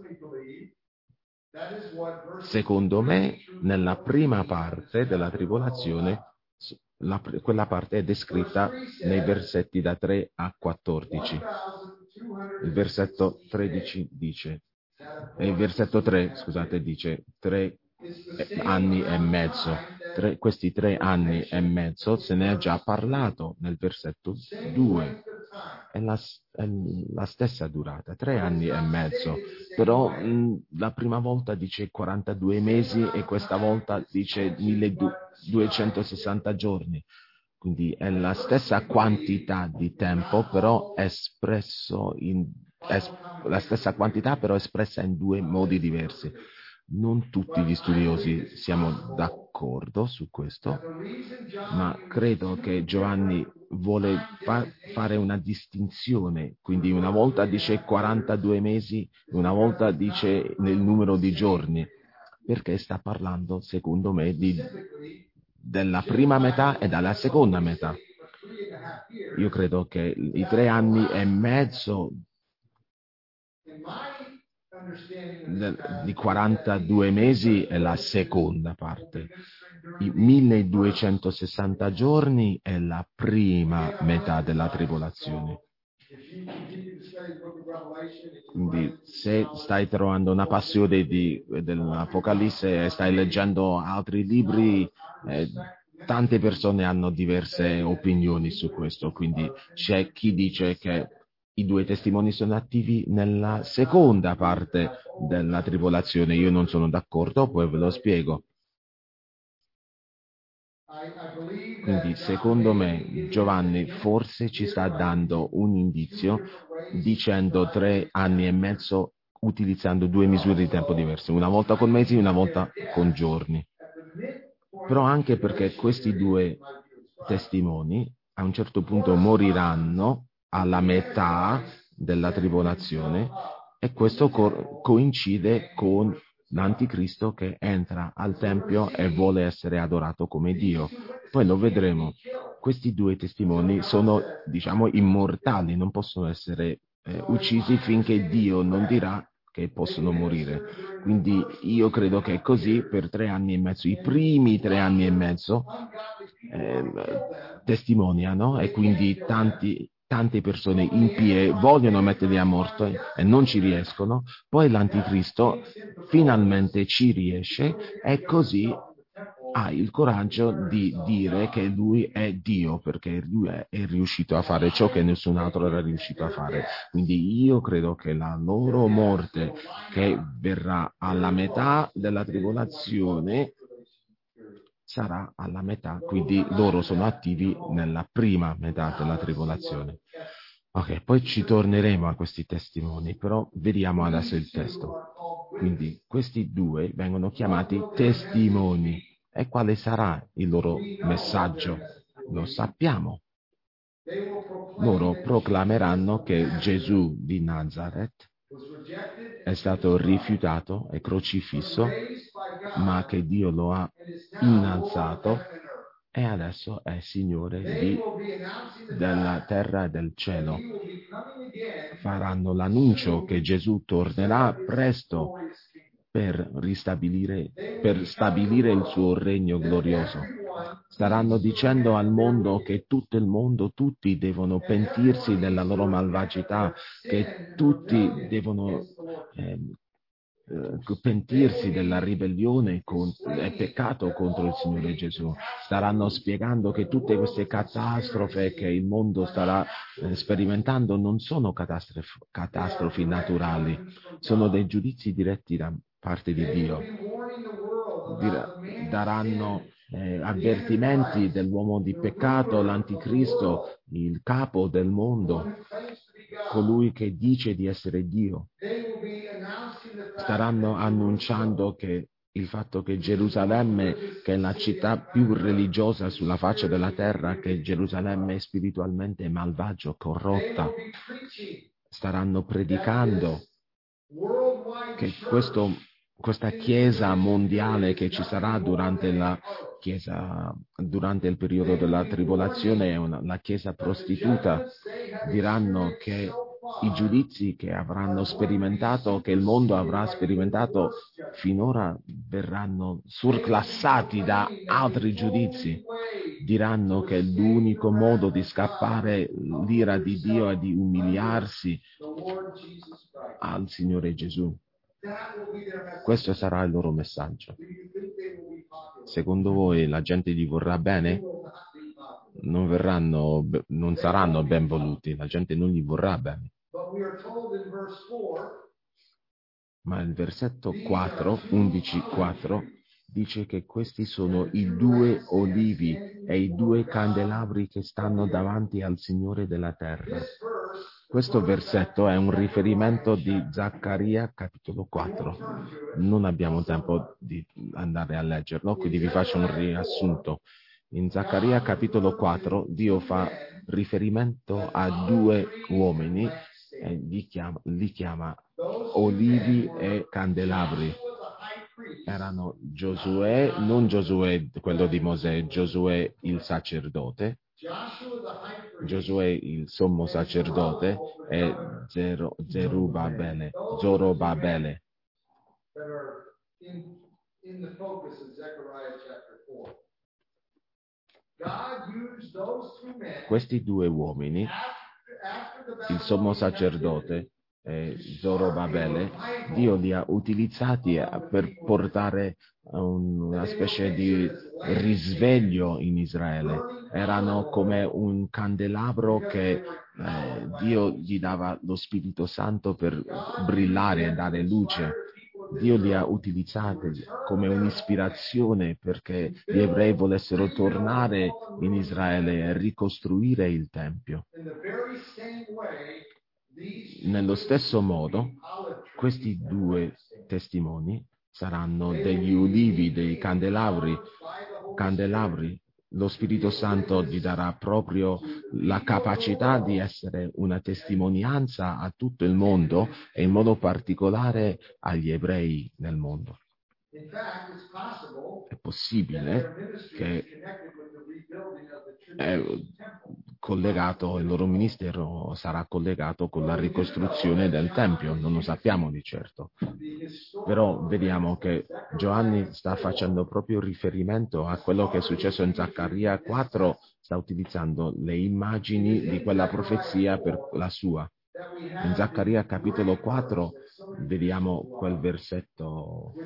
Secondo me, nella prima parte della tribolazione, la, quella parte è descritta nei versetti da tre a quattordici. Il versetto tredici dice, e il versetto tre, scusate, dice tre anni e mezzo. Tre, questi tre anni e mezzo se ne è già parlato nel versetto due. È la, è la stessa durata, tre anni e mezzo. Però mh, la prima volta dice quarantadue mesi e questa volta dice milleduecentosessanta giorni. Quindi è la stessa quantità di tempo, però espresso in, es, la stessa quantità, però espressa in due modi diversi. Non tutti gli studiosi siamo d'accordo su questo, ma credo che Giovanni vuole fa- fare una distinzione, quindi una volta dice quarantadue mesi, una volta dice nel numero di giorni, perché sta parlando, secondo me, di, della prima metà e della seconda metà. Io credo che i tre anni e mezzo di quarantadue mesi è la seconda parte, i milleduecentosessanta giorni è la prima metà della tribolazione. Quindi se stai trovando una passione di, dell'Apocalisse e stai leggendo altri libri, eh, tante persone hanno diverse opinioni su questo, quindi c'è chi dice che i due testimoni sono attivi nella seconda parte della tribolazione. Io non sono d'accordo, poi ve lo spiego. Quindi, secondo me, Giovanni forse ci sta dando un indizio dicendo tre anni e mezzo utilizzando due misure di tempo diverse, una volta con mesi e una volta con giorni. Però anche perché questi due testimoni a un certo punto moriranno alla metà della tribolazione e questo co- coincide con l'anticristo che entra al tempio e vuole essere adorato come Dio. Poi lo vedremo. Questi due testimoni sono, diciamo, immortali, non possono essere eh, uccisi finché Dio non dirà che possono morire. Quindi io credo che così per tre anni e mezzo, i primi tre anni e mezzo, eh, testimoniano e quindi tanti, tante persone impie vogliono metterli a morto e non ci riescono, poi l'anticristo finalmente ci riesce e così ha il coraggio di dire che lui è Dio, perché lui è, è riuscito a fare ciò che nessun altro era riuscito a fare. Quindi io credo che la loro morte, che verrà alla metà della tribolazione, sarà alla metà, quindi loro sono attivi nella prima metà della tribolazione. Ok, poi ci torneremo a questi testimoni, però vediamo adesso il testo. Quindi questi due vengono chiamati testimoni. E quale sarà il loro messaggio? Lo sappiamo. Loro proclameranno che Gesù di Nazareth è stato rifiutato e crocifisso, ma che Dio lo ha innalzato e adesso è Signore di, della terra e del cielo. Faranno l'annuncio che Gesù tornerà presto per ristabilire, per stabilire il suo regno glorioso. Staranno dicendo al mondo che tutto il mondo, tutti devono pentirsi della loro malvagità, che tutti devono eh, eh, pentirsi della ribellione e peccato contro il Signore Gesù. Staranno spiegando che tutte queste catastrofi che il mondo starà eh, sperimentando non sono catastrofi, catastrofi naturali, sono dei giudizi diretti da parte di Dio. Dir- daranno eh, avvertimenti dell'uomo di peccato, l'anticristo, il capo del mondo, colui che dice di essere Dio. Staranno annunciando che il fatto che Gerusalemme, che è la città più religiosa sulla faccia della terra, che Gerusalemme è spiritualmente malvagia, corrotta. Staranno predicando che questo, questa chiesa mondiale che ci sarà durante la chiesa, durante il periodo della tribolazione è una, la chiesa prostituta. Diranno che i giudizi che avranno sperimentato, che il mondo avrà sperimentato finora, verranno surclassati da altri giudizi. Diranno che l'unico modo di scappare l'ira di Dio è di umiliarsi al Signore Gesù. Questo sarà il loro messaggio. Secondo voi la gente gli vorrà bene? Non verranno, non saranno ben voluti, la gente non gli vorrà bene. Ma il versetto quattro, undici quattro, dice che questi sono i due olivi e i due candelabri che stanno davanti al Signore della terra. Questo versetto è un riferimento di Zaccaria capitolo quattro. Non abbiamo tempo di andare a leggerlo, quindi vi faccio un riassunto. In Zaccaria capitolo quattro Dio fa riferimento a due uomini e li chiama, li chiama olivi e candelabri. Erano Giosuè, non Giosuè quello di Mosè, Giosuè il sacerdote, Giosuè il sommo sacerdote e Zero, Zerubabele, Zorobabele. Questi due uomini, il sommo sacerdote e Zorobabele, Dio li ha utilizzati per portare una specie di risveglio in Israele. Erano come un candelabro che eh, Dio gli dava lo Spirito Santo per brillare e dare luce. Dio li ha utilizzati come un'ispirazione perché gli ebrei volessero tornare in Israele e ricostruire il Tempio. Nello stesso modo, questi due testimoni saranno degli ulivi, dei candelabri, candelabri. Lo Spirito Santo gli darà proprio la capacità di essere una testimonianza a tutto il mondo e in modo particolare agli ebrei nel mondo. È possibile che è collegato, il loro ministero sarà collegato con la ricostruzione del Tempio, non lo sappiamo di certo. Però vediamo che Giovanni sta facendo proprio riferimento a quello che è successo in Zaccaria quattro, sta utilizzando le immagini di quella profezia per la sua. In Zaccaria capitolo quattro vediamo quel versetto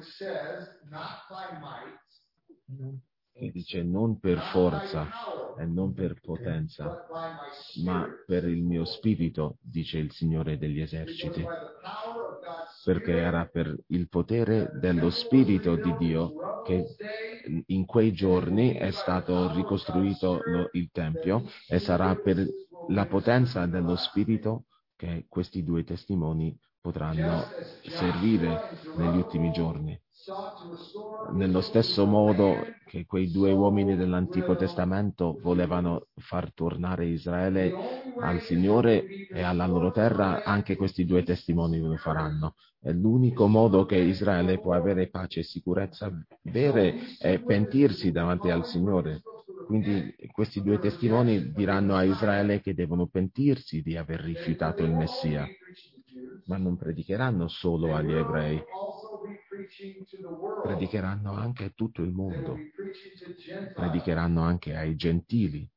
che dice non per forza e non per potenza, ma per il mio spirito, dice il Signore degli eserciti. Perché era per il potere dello Spirito di Dio che in quei giorni è stato ricostruito lo, il Tempio e sarà per la potenza dello Spirito che questi due testimoni potranno servire negli ultimi giorni. Nello stesso modo che quei due uomini dell'Antico Testamento volevano far tornare Israele al Signore e alla loro terra, anche questi due testimoni lo faranno. È l'unico modo che Israele può avere pace e sicurezza vere è pentirsi davanti al Signore. Quindi questi due testimoni diranno a Israele che devono pentirsi di aver rifiutato il Messia, ma non predicheranno solo agli ebrei, predicheranno anche a tutto il mondo, predicheranno anche ai gentili.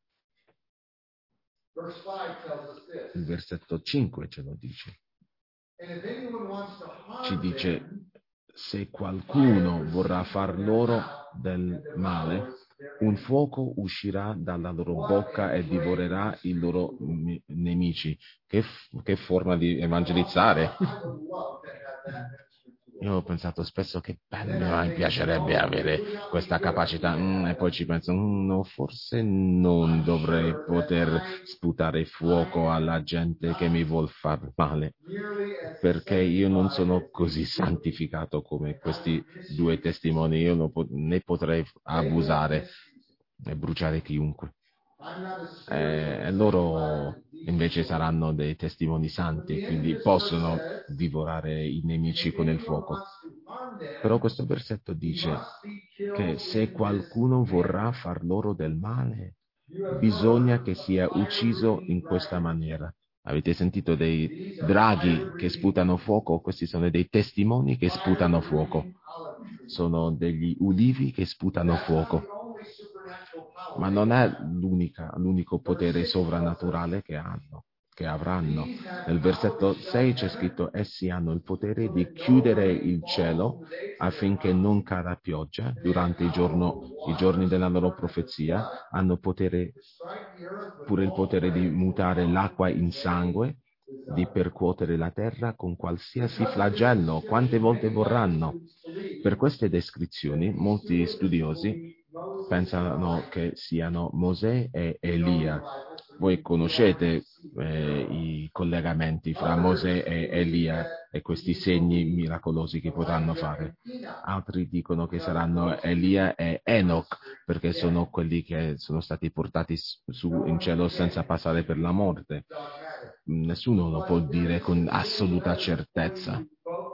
Il versetto cinque ce lo dice. Ci dice, se qualcuno vorrà far loro del male, un fuoco uscirà dalla loro bocca e divorerà i loro mi- nemici. Che, f- che forma di evangelizzare! Io ho pensato spesso che bello, mi piacerebbe avere questa capacità, mm, e poi ci penso, mm, no, forse non dovrei poter sputare fuoco alla gente che mi vuol far male, perché io non sono così santificato come questi due testimoni, io non po- ne potrei abusare e bruciare chiunque. Eh, loro invece saranno dei testimoni santi, quindi possono divorare i nemici con il fuoco. Però questo versetto dice che se qualcuno vorrà far loro del male, bisogna che sia ucciso in questa maniera. Avete sentito dei draghi che sputano fuoco? Questi sono dei testimoni che sputano fuoco. Sono degli ulivi che sputano fuoco. Ma non è l'unica, l'unico potere sovrannaturale che hanno, che avranno. Nel versetto sei c'è scritto: essi hanno il potere di chiudere il cielo affinché non cada pioggia durante il giorno, i giorni della loro profezia, hanno potere, pure il potere di mutare l'acqua in sangue, di percuotere la terra con qualsiasi flagello, quante volte vorranno. Per queste descrizioni, molti studiosi pensano che siano Mosè e Elia. Voi conoscete eh, i collegamenti fra Mosè e Elia e questi segni miracolosi che potranno fare. Altri dicono che saranno Elia e Enoch, perché sono quelli che sono stati portati su in cielo senza passare per la morte. Nessuno lo può dire con assoluta certezza.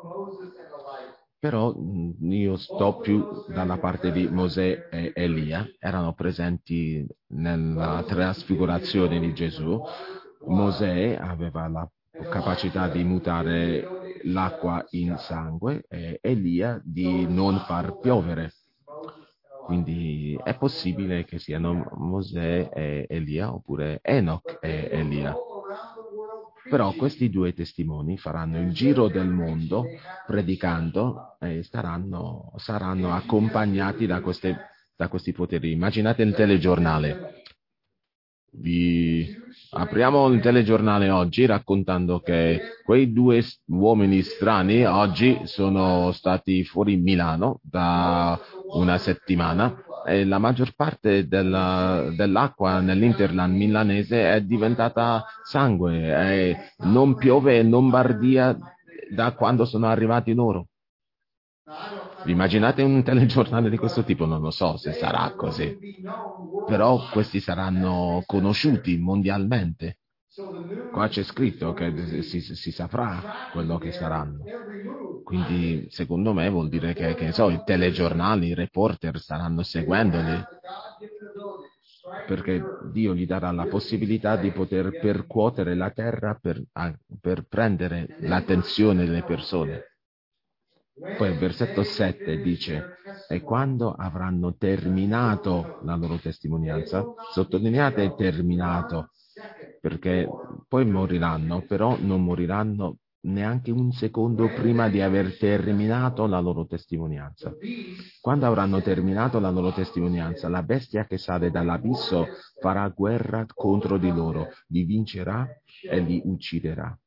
Però mh, io sto più dalla parte di Mosè e Elia, erano presenti nella trasfigurazione di Gesù. Mosè aveva la capacità di mutare l'acqua in sangue e Elia di non far piovere. Quindi è possibile che siano Mosè e Elia oppure Enoch e Elia. Però questi due testimoni faranno il giro del mondo predicando e staranno, saranno accompagnati da, queste, da questi poteri. Immaginate il telegiornale. Vi apriamo il telegiornale oggi raccontando che quei due uomini strani oggi sono stati fuori Milano da una settimana e la maggior parte della, dell'acqua nell'Interland milanese è diventata sangue e non piove in Lombardia da quando sono arrivati loro. Vi immaginate un telegiornale di questo tipo? Non lo so se sarà così, però questi saranno conosciuti mondialmente. Qua c'è scritto che si, si saprà quello che saranno. Quindi, secondo me, vuol dire che, che so, i telegiornali, i reporter staranno seguendoli, perché Dio gli darà la possibilità di poter percuotere la terra per, per prendere l'attenzione delle persone. Poi il versetto sette dice: e quando avranno terminato la loro testimonianza, sottolineate terminato, perché poi moriranno, però non moriranno neanche un secondo prima di aver terminato la loro testimonianza. Quando avranno terminato la loro testimonianza, la bestia che sale dall'abisso farà guerra contro di loro, li vincerà e li ucciderà.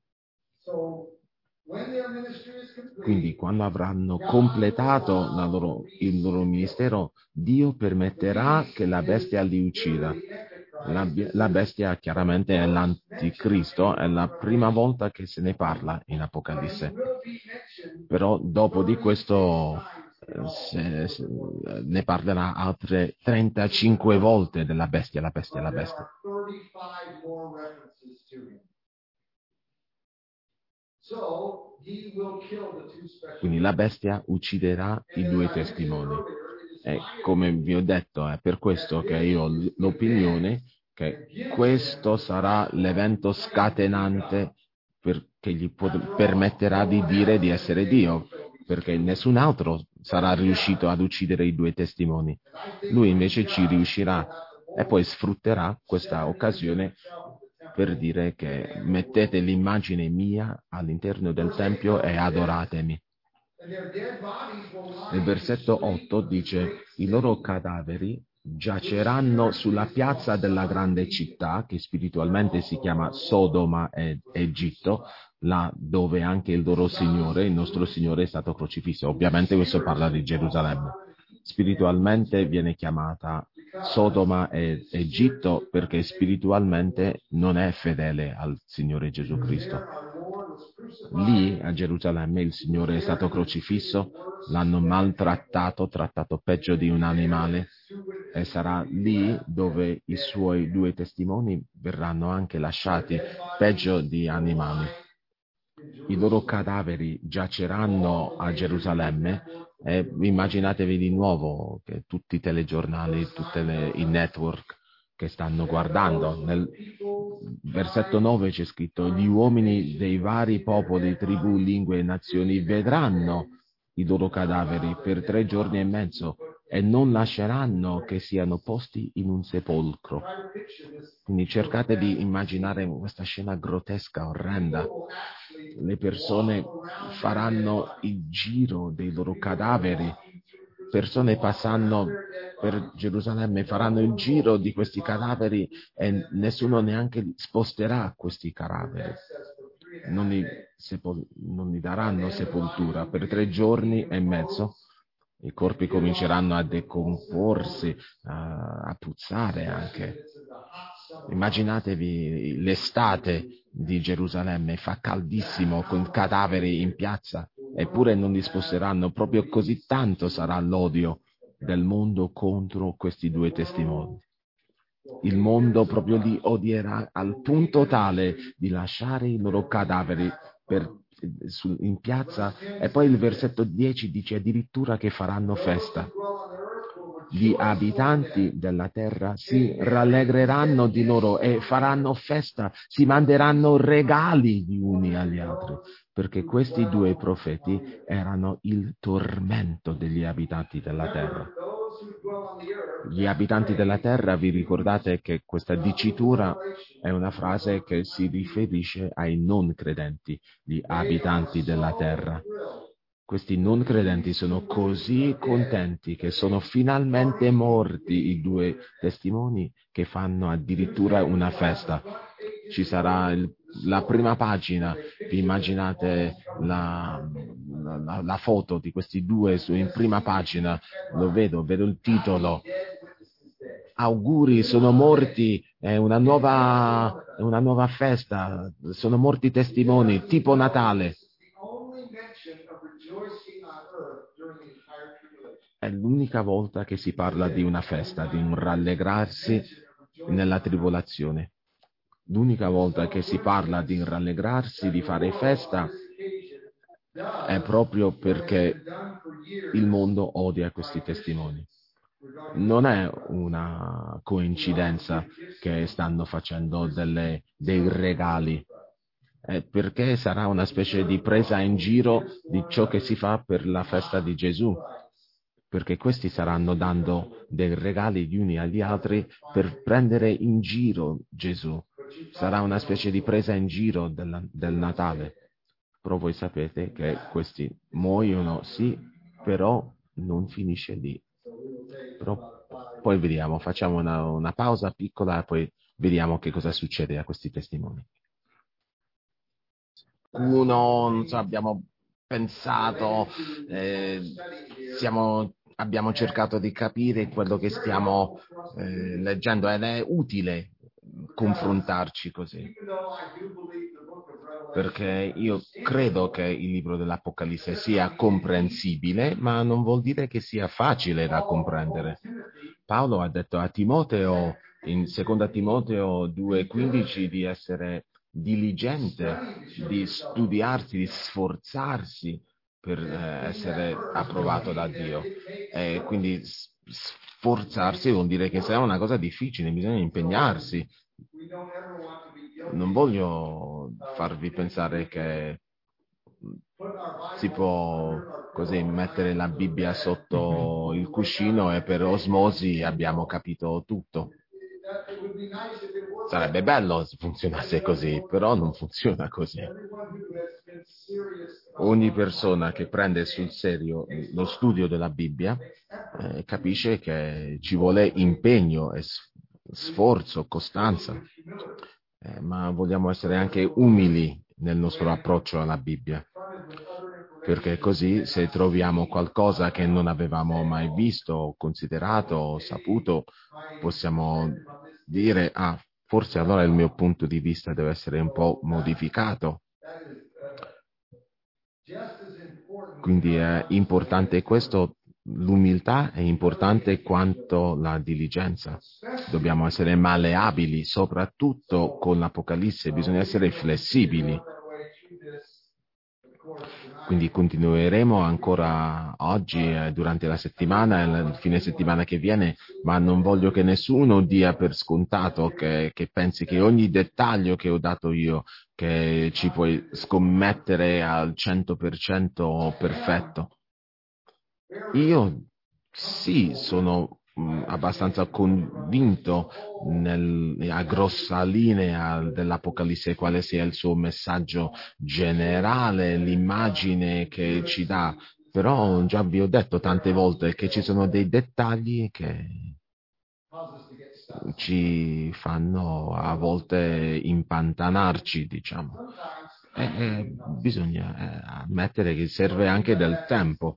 Quindi quando avranno completato la loro, il loro ministero, Dio permetterà che la bestia li uccida. La, la bestia chiaramente è l'anticristo, è la prima volta che se ne parla in Apocalisse. Però dopo di questo se, se, ne parlerà altre trentacinque volte della bestia, la bestia, la bestia. Quindi la bestia ucciderà i due testimoni. E come vi ho detto, è per questo che io ho l'opinione che questo sarà l'evento scatenante per, che gli pot- permetterà di dire di essere Dio, perché nessun altro sarà riuscito ad uccidere i due testimoni. Lui invece ci riuscirà e poi sfrutterà questa occasione per dire che mettete l'immagine mia all'interno del Tempio e adoratemi. Il versetto otto dice: i loro cadaveri giaceranno sulla piazza della grande città, che spiritualmente si chiama Sodoma ed Egitto, là dove anche il loro Signore, il nostro Signore, è stato crocifisso. Ovviamente questo parla di Gerusalemme. Spiritualmente viene chiamata Sodoma ed Egitto perché spiritualmente non è fedele al Signore Gesù Cristo. Lì a Gerusalemme il Signore è stato crocifisso, l'hanno maltrattato, trattato peggio di un animale, e sarà lì dove i suoi due testimoni verranno anche lasciati peggio di animali. I loro cadaveri giaceranno a Gerusalemme e immaginatevi di nuovo che tutti i telegiornali, tutti i network che stanno guardando. Nel versetto nove c'è scritto: gli uomini dei vari popoli, tribù, lingue e nazioni vedranno i loro cadaveri per tre giorni e mezzo e non lasceranno che siano posti in un sepolcro. Quindi cercate di immaginare questa scena grottesca, orrenda. Le persone faranno il giro dei loro cadaveri, persone passando per Gerusalemme faranno il giro di questi cadaveri e nessuno neanche sposterà questi cadaveri. Non li, sepol- non li daranno sepoltura per tre giorni e mezzo. I corpi cominceranno a decomporsi, a, a puzzare anche. Immaginatevi l'estate di Gerusalemme, fa caldissimo con cadaveri in piazza, eppure non li sposteranno. Proprio così tanto sarà l'odio del mondo contro questi due testimoni. Il mondo proprio li odierà al punto tale di lasciare i loro cadaveri per, su, in piazza, e poi il versetto dieci dice addirittura che faranno festa. Gli abitanti della terra si rallegreranno di loro e faranno festa, si manderanno regali gli uni agli altri, perché questi due profeti erano il tormento degli abitanti della terra. Gli abitanti della terra, vi ricordate che questa dicitura è una frase che si riferisce ai non credenti, gli abitanti della terra. Questi non credenti sono così contenti che sono finalmente morti i due testimoni che fanno addirittura una festa. Ci sarà il, la prima pagina, vi immaginate la, la, la foto di questi due su, in prima pagina, lo vedo, vedo il titolo. Auguri, sono morti, è una nuova, è una nuova festa, sono morti i testimoni, tipo Natale. È l'unica volta che si parla di una festa, di un rallegrarsi nella tribolazione. L'unica volta che si parla di rallegrarsi, di fare festa, è proprio perché il mondo odia questi testimoni. Non è una coincidenza che stanno facendo delle, dei regali, è perché sarà una specie di presa in giro di ciò che si fa per la festa di Gesù, perché questi staranno dando dei regali gli uni agli altri per prendere in giro Gesù. Sarà una specie di presa in giro del, del Natale. Però voi sapete che questi muoiono, sì, però non finisce lì. Però poi vediamo, facciamo una, una pausa piccola e poi vediamo che cosa succede a questi testimoni. Uno, non so, abbiamo pensato, eh, siamo, abbiamo cercato di capire quello che stiamo eh, leggendo ed è utile confrontarci così. Perché io credo che il libro dell'Apocalisse sia comprensibile, ma non vuol dire che sia facile da comprendere. Paolo ha detto a Timoteo, in seconda Timoteo due quindici, di essere diligente, di studiarsi, di sforzarsi per eh, essere approvato da Dio. E quindi sforzarsi vuol dire che sarà una cosa difficile, bisogna impegnarsi. Non voglio farvi pensare che si può così mettere la Bibbia sotto il cuscino e per osmosi abbiamo capito tutto. Sarebbe bello se funzionasse così, però non funziona così. ogni persona che prende sul serio lo studio della Bibbia eh, capisce che ci vuole impegno e sforzo, costanza, eh, ma vogliamo essere anche umili nel nostro approccio alla Bibbia, perché così se troviamo qualcosa che non avevamo mai visto, considerato, saputo, possiamo dire, ah, forse allora il mio punto di vista deve essere un po' modificato. Quindi è importante questo, l'umiltà è importante quanto la diligenza. Dobbiamo essere malleabili, soprattutto con l'Apocalisse, bisogna essere flessibili. Quindi continueremo ancora oggi, eh, durante la settimana e il fine settimana che viene, ma non voglio che nessuno dia per scontato che, che pensi che ogni dettaglio che ho dato io, che ci puoi scommettere al cento per cento perfetto. Io sì, sono mh, abbastanza convinto nel, a grossa linea dell'Apocalisse quale sia il suo messaggio generale, l'immagine che ci dà, però già vi ho detto tante volte che ci sono dei dettagli che ci fanno a volte impantanarci, diciamo. E, e bisogna eh, ammettere che serve anche del tempo.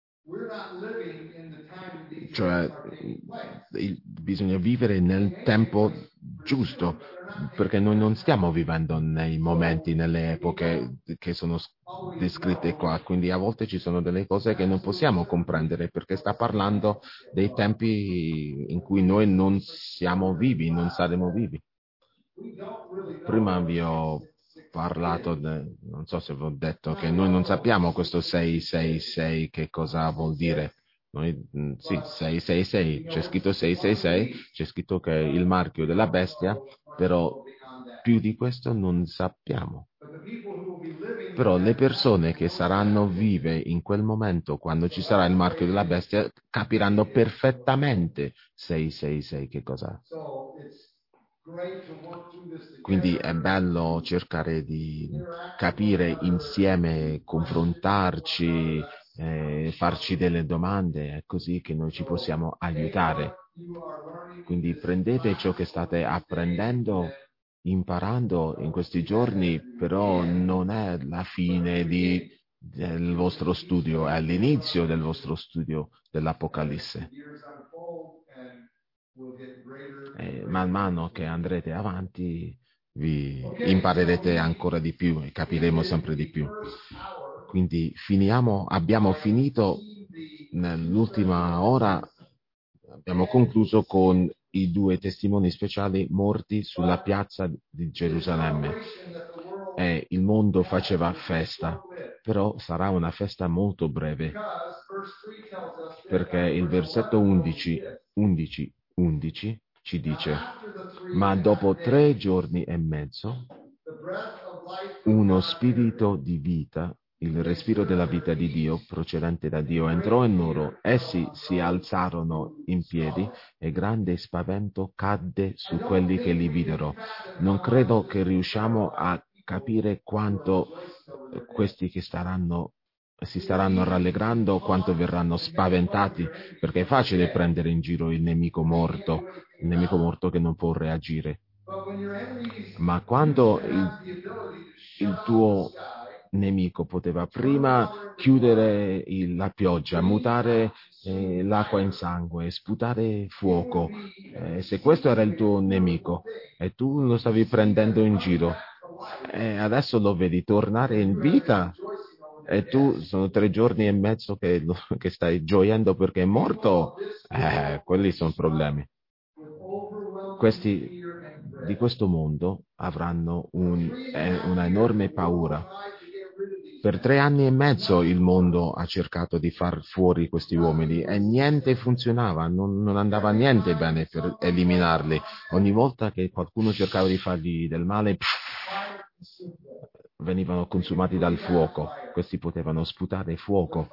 Cioè, il- bisogna vivere nel tempo giusto, perché noi non stiamo vivendo nei momenti, nelle epoche che sono s- descritte qua, quindi a volte ci sono delle cose che non possiamo comprendere, perché sta parlando dei tempi in cui noi non siamo vivi, non saremo vivi. Prima vi ho parlato, de, non so se vi ho detto, che noi non sappiamo questo sei sei sei che cosa vuol dire. Noi, mh, sì, sei sei sei, c'è scritto sei sei sei, c'è scritto che è il marchio della bestia, però più di questo non sappiamo. Però le persone che saranno vive in quel momento, quando ci sarà il marchio della bestia, capiranno perfettamente sei sei sei che cos'è. Quindi è bello cercare di capire insieme, confrontarci, eh, farci delle domande, è così che noi ci possiamo aiutare. Quindi prendete ciò che state apprendendo, imparando in questi giorni, però non è la fine di, del vostro studio, è l'inizio del vostro studio dell'Apocalisse. E man mano che andrete avanti vi imparerete ancora di più e capiremo sempre di più. Quindi finiamo, abbiamo finito nell'ultima ora, abbiamo concluso con i due testimoni speciali morti sulla piazza di Gerusalemme. E il mondo faceva festa, però sarà una festa molto breve, perché il versetto undici, undici, undici ci dice: ma dopo tre giorni e mezzo, uno spirito di vita, il respiro della vita di Dio, procedente da Dio, entrò in loro. Essi si alzarono in piedi e grande spavento cadde su quelli che li videro. Non credo che riusciamo a capire quanto questi che staranno si staranno rallegrando, quanto verranno spaventati, perché è facile prendere in giro il nemico morto, il nemico morto che non può reagire. Ma quando il, il tuo nemico poteva prima chiudere il, la pioggia, mutare eh, l'acqua in sangue, sputare fuoco, eh, se questo era il tuo nemico e tu lo stavi prendendo in giro, eh, adesso lo vedi tornare in vita e tu sono tre giorni e mezzo che, che stai gioiendo perché è morto, eh, quelli sono problemi. Questi di questo mondo avranno un, eh, una enorme paura. Per tre anni e mezzo il mondo ha cercato di far fuori questi uomini e niente funzionava, non, non andava niente bene per eliminarli. Ogni volta che qualcuno cercava di fargli del male, pff, venivano consumati dal fuoco, questi potevano sputare fuoco.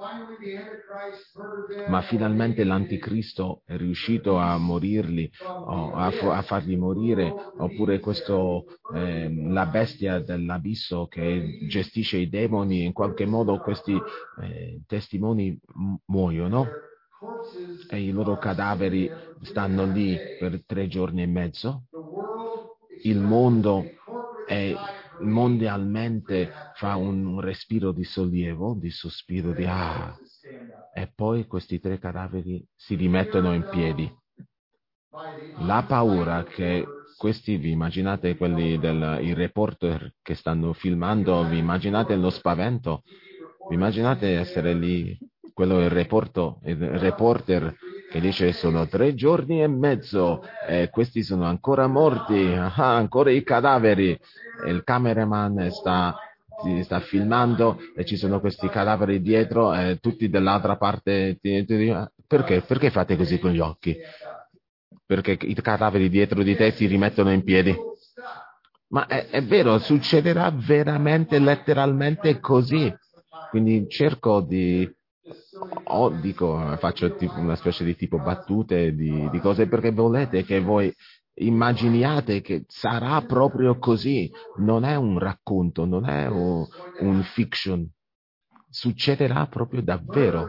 Ma finalmente l'anticristo è riuscito a morirli, o a, a farli morire, oppure questo, eh, la bestia dell'abisso che gestisce i demoni, in qualche modo questi eh, testimoni muoiono e i loro cadaveri stanno lì per tre giorni e mezzo. Il mondo è mondialmente fa un respiro di sollievo, di sospiro di ah, e poi questi tre cadaveri si rimettono in piedi. La paura che questi, vi immaginate quelli del i reporter che stanno filmando, vi immaginate lo spavento, vi immaginate essere lì, quello il reporto, il reporter che dice sono tre giorni e mezzo e questi sono ancora morti, ah, ancora i cadaveri, e il cameraman sta, sta filmando e ci sono questi cadaveri dietro e tutti dall'altra parte. Ti, ti, perché? Perché fate così con gli occhi? Perché i cadaveri dietro di te si rimettono in piedi. Ma è, è vero, succederà veramente, letteralmente così. Quindi cerco di, o dico, faccio tipo una specie di tipo battute di, di cose perché volete che voi immaginiate che sarà proprio così. Non è un racconto, non è un, un fiction. Succederà proprio davvero.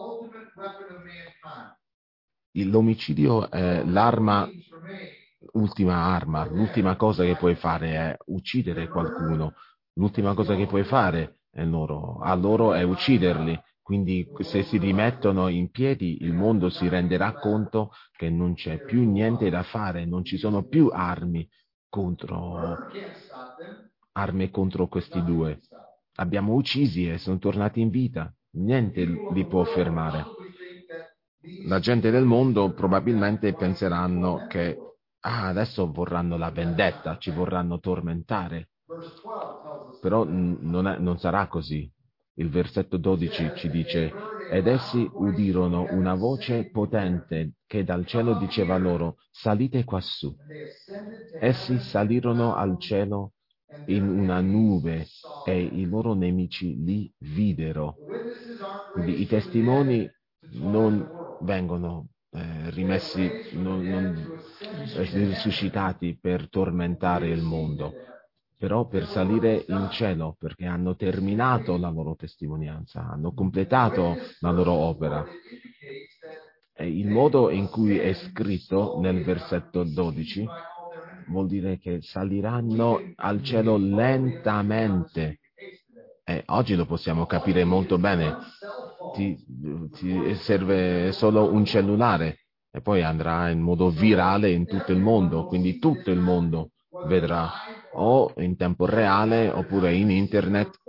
L'omicidio è l'arma, ultima arma, l'ultima cosa che puoi fare è uccidere qualcuno, l'ultima cosa che puoi fare è loro, a loro è ucciderli, quindi se si rimettono in piedi il mondo si renderà conto che non c'è più niente da fare, non ci sono più armi contro, armi contro questi due. Abbiamo uccisi e sono tornati in vita, niente li può fermare. La gente del mondo probabilmente penseranno che ah, adesso vorranno la vendetta, ci vorranno tormentare. Però n- non, è, non sarà così. Il versetto dodici ci dice: ed essi udirono una voce potente che dal cielo diceva loro: salite quassù. Essi salirono al cielo in una nube e i loro nemici li videro. Quindi i testimoni non vengono eh, rimessi, non, non risuscitati per tormentare il mondo, però per salire in cielo, perché hanno terminato la loro testimonianza, hanno completato la loro opera. E il modo in cui è scritto nel versetto dodici vuol dire che saliranno al cielo lentamente. E oggi lo possiamo capire molto bene. Ti, ti serve solo un cellulare e poi andrà in modo virale in tutto il mondo, quindi tutto il mondo vedrà o in tempo reale oppure in internet.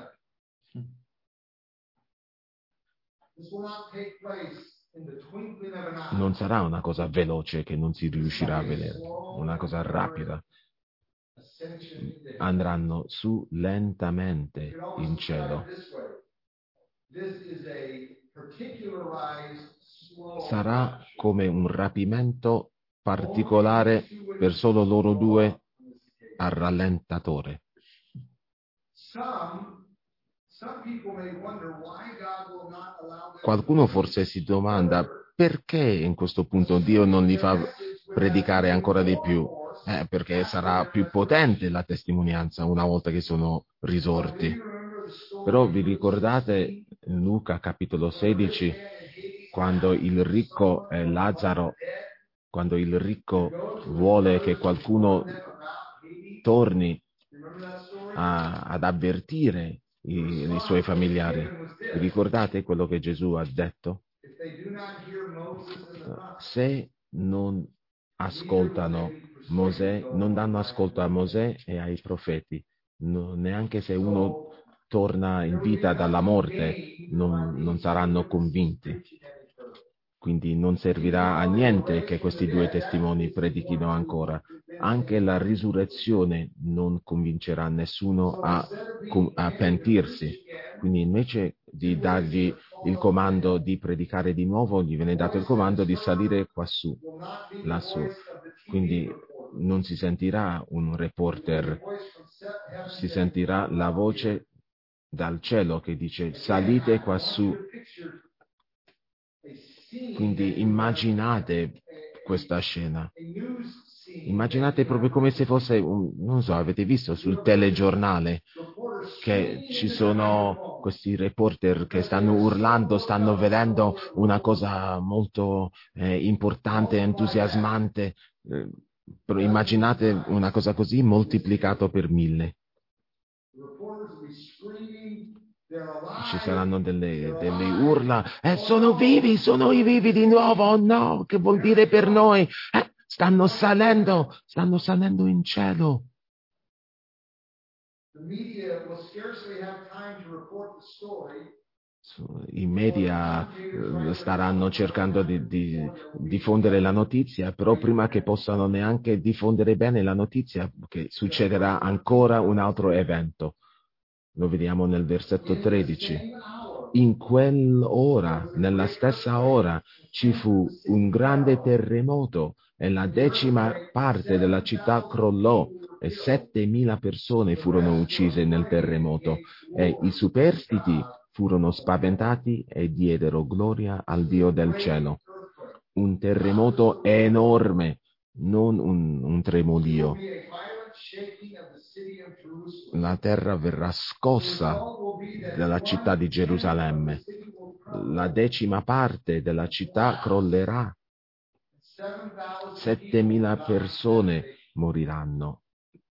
Non sarà una cosa veloce che non si riuscirà a vedere, una cosa rapida. Andranno su lentamente in cielo. Sarà come un rapimento particolare per solo loro due al rallentatore. Qualcuno forse si domanda perché in questo punto Dio non li fa predicare ancora di più? Eh, perché sarà più potente la testimonianza una volta che sono risorti. Però vi ricordate in Luca capitolo sedici quando il ricco eh, Lazzaro, quando il ricco vuole che qualcuno torni a, ad avvertire i, i suoi familiari. Vi ricordate quello che Gesù ha detto? Se non ascoltano Mosè, non danno ascolto a Mosè e ai profeti, no, neanche se uno torna in vita dalla morte, non, non saranno convinti. Quindi non servirà a niente che questi due testimoni predichino ancora. Anche la risurrezione non convincerà nessuno a, a pentirsi. Quindi invece di dargli il comando di predicare di nuovo, gli viene dato il comando di salire quassù, lassù. Quindi non si sentirà un reporter si sentirà la voce dal cielo che dice salite quassù. Quindi immaginate questa scena. Immaginate proprio come se fosse, un, non so, avete visto sul telegiornale che ci sono questi reporter che stanno urlando, stanno vedendo una cosa molto eh, importante, entusiasmante. Eh, però immaginate una cosa così moltiplicato per mille. Ci saranno delle, delle urla, eh, sono vivi, sono i vivi di nuovo, oh no, che vuol dire per noi? Eh, stanno salendo, stanno salendo in cielo. I media eh, staranno cercando di, di diffondere la notizia, però prima che possano neanche diffondere bene la notizia, che succederà ancora un altro evento. Lo vediamo nel versetto tredici. In quell'ora, nella stessa ora, ci fu un grande terremoto e la decima parte della città crollò e settemila persone furono uccise nel terremoto e i superstiti furono spaventati e diedero gloria al Dio del cielo. Un terremoto enorme, non un, un tremolio. La terra verrà scossa dalla città di Gerusalemme. La decima parte della città crollerà. Settemila persone moriranno.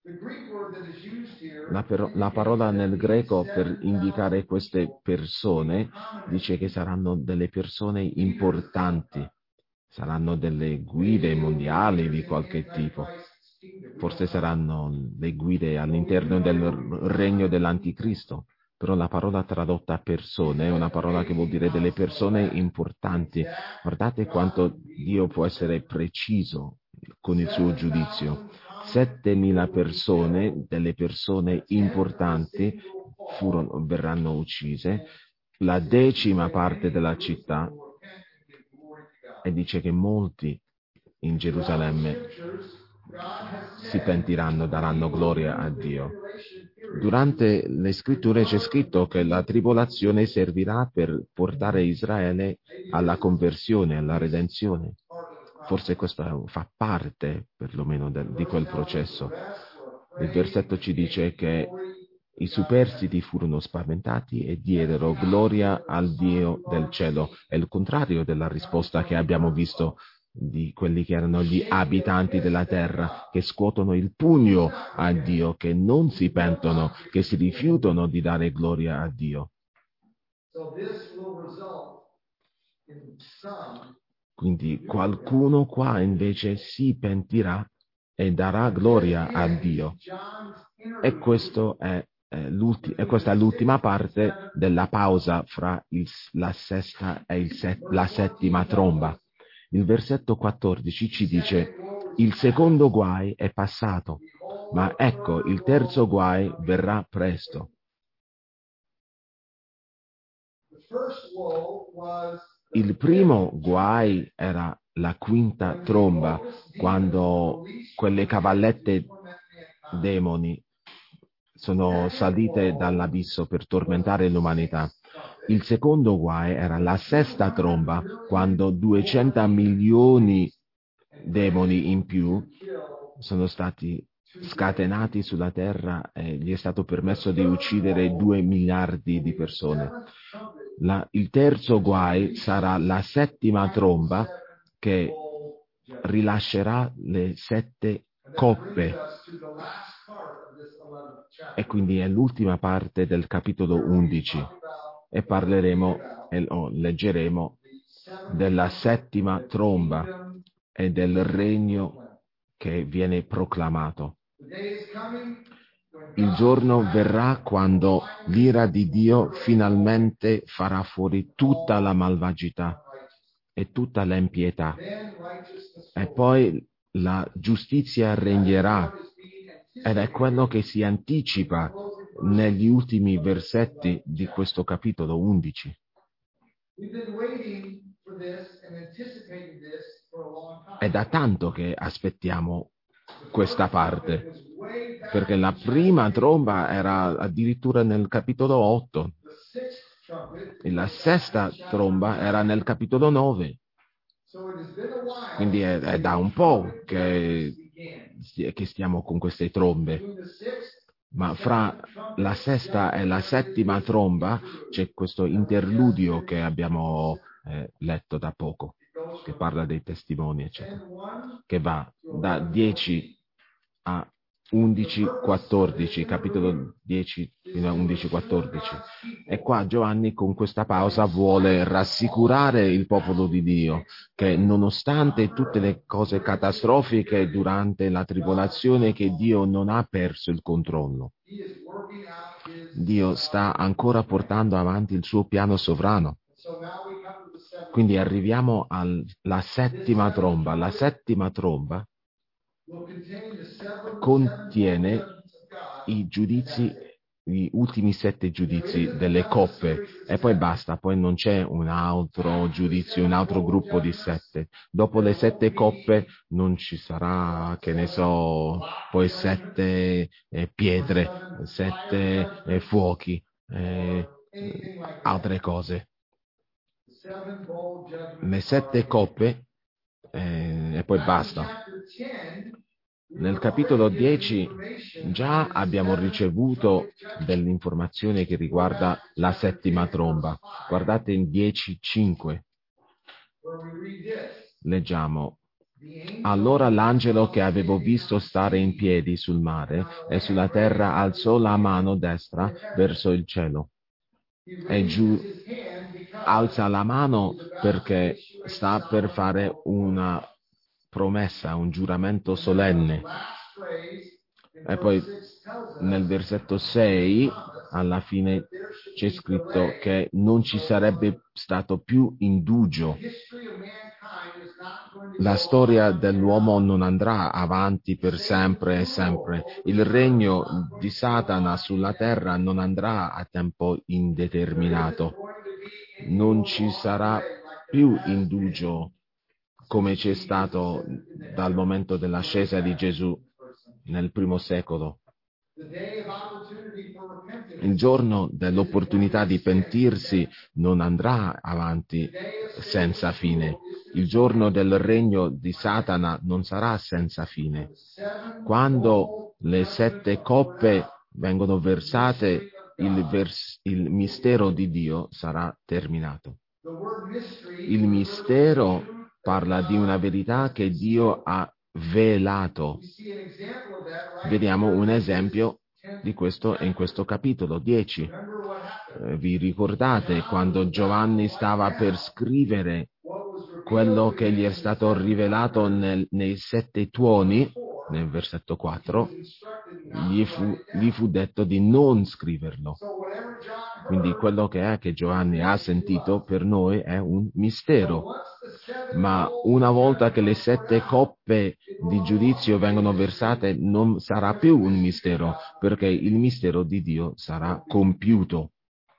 La, per, la parola nel greco per indicare queste persone dice che saranno delle persone importanti, saranno delle guide mondiali di qualche tipo, forse saranno le guide all'interno del regno dell'anticristo, però la parola tradotta persone è una parola che vuol dire delle persone importanti. Guardate quanto Dio può essere preciso con il suo giudizio. Settemila persone, delle persone importanti, furono, verranno uccise, la decima parte della città, e dice che molti in Gerusalemme si pentiranno, daranno gloria a Dio. Durante le scritture c'è scritto che la tribolazione servirà per portare Israele alla conversione, alla redenzione. Forse questo fa parte, perlomeno, de, di quel processo. Il versetto ci dice che i superstiti furono spaventati e diedero gloria al Dio del cielo. È il contrario della risposta che abbiamo visto di quelli che erano gli abitanti della terra, che scuotono il pugno a Dio, che non si pentono, che si rifiutano di dare gloria a Dio. Quindi qualcuno qua invece si pentirà e darà gloria a Dio. E, questo è, è e questa è l'ultima parte della pausa fra il, la sesta e il set, la settima tromba. Il versetto quattordici ci dice: il secondo guai è passato, ma ecco, il terzo guai verrà presto. Il primo guai era la quinta tromba, quando quelle cavallette demoni sono salite dall'abisso per tormentare l'umanità. Il secondo guai era la sesta tromba, quando duecento milioni demoni in più sono stati scatenati sulla terra e gli è stato permesso di uccidere due miliardi di persone. La, il terzo guai sarà la settima tromba che rilascerà le sette coppe. E quindi è l'ultima parte del capitolo undici e parleremo e oh, leggeremo della settima tromba e del regno che viene proclamato. Il giorno verrà quando l'ira di Dio finalmente farà fuori tutta la malvagità e tutta l'impietà, e poi la giustizia regnerà, ed è quello che si anticipa negli ultimi versetti di questo capitolo undici. È da tanto che aspettiamo questa parte, perché la prima tromba era addirittura nel capitolo otto e la sesta tromba era nel capitolo nove. Quindi è, è da un po' che, che stiamo con queste trombe. Ma fra la sesta e la settima tromba c'è questo interludio che abbiamo eh, letto da poco, che parla dei testimoni, eccetera, che va da dieci a undici quattordici, capitolo dieci fino a undici quattordici. E qua Giovanni con questa pausa vuole rassicurare il popolo di Dio che nonostante tutte le cose catastrofiche durante la tribolazione, che Dio non ha perso il controllo. Dio sta ancora portando avanti il suo piano sovrano. Quindi arriviamo alla settima tromba. La settima tromba contiene i giudizi, gli ultimi sette giudizi delle coppe e poi basta, poi non c'è un altro giudizio, un altro gruppo di sette. Dopo le sette coppe non ci sarà, che ne so, poi sette eh, pietre, sette eh, fuochi, eh, altre cose. Le sette coppe eh, e poi basta. Nel capitolo dieci già abbiamo ricevuto dell'informazione che riguarda la settima tromba. Guardate in dieci cinque. Leggiamo. Allora l'angelo che avevo visto stare in piedi sul mare e sulla terra alzò la mano destra verso il cielo. E giù alza la mano perché sta per fare una promessa, un giuramento solenne. E poi nel versetto sei alla fine c'è scritto che non ci sarebbe stato più indugio. La storia dell'uomo non andrà avanti per sempre e sempre. Il regno di Satana sulla terra non andrà a tempo indeterminato. Non ci sarà più indugio come c'è stato dal momento dell'ascesa di Gesù nel primo secolo. Il giorno dell'opportunità di pentirsi non andrà avanti senza fine. Il giorno del regno di Satana non sarà senza fine. Quando le sette coppe vengono versate, il, vers- il mistero di Dio sarà terminato. Il mistero parla di una verità che Dio ha velato. Vediamo un esempio di questo in questo capitolo dieci. Eh, vi ricordate quando Giovanni stava per scrivere quello che gli è stato rivelato nel, nei sette tuoni, nel versetto quattro, gli fu, gli fu detto di non scriverlo. Quindi quello che è che Giovanni ha sentito per noi è un mistero. Ma una volta che le sette coppe di giudizio vengono versate non sarà più un mistero, perché il mistero di Dio sarà compiuto.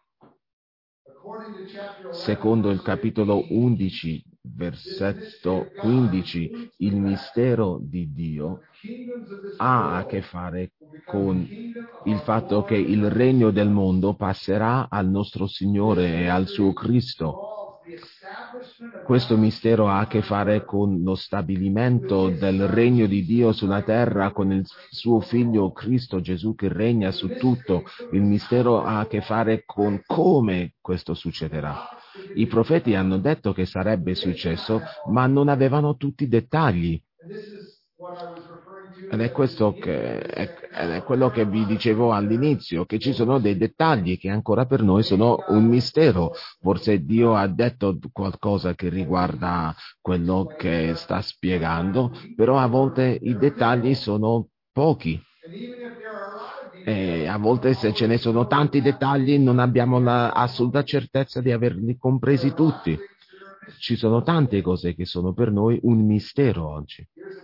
Secondo il capitolo undici, versetto quindici, il mistero di Dio ha a che fare con il fatto che il regno del mondo passerà al nostro Signore e al suo Cristo. Questo mistero ha a che fare con lo stabilimento del regno di Dio sulla terra, con il suo figlio Cristo Gesù che regna su tutto. Il mistero ha a che fare con come questo succederà. I profeti hanno detto che sarebbe successo, ma non avevano tutti i dettagli. Ed è questo che è, è quello che vi dicevo all'inizio, che ci sono dei dettagli che ancora per noi sono un mistero. Forse Dio ha detto qualcosa che riguarda quello che sta spiegando, però a volte i dettagli sono pochi. E a volte se ce ne sono tanti dettagli non abbiamo la assoluta certezza di averli compresi tutti. Ci sono tante cose che sono per noi un mistero oggi.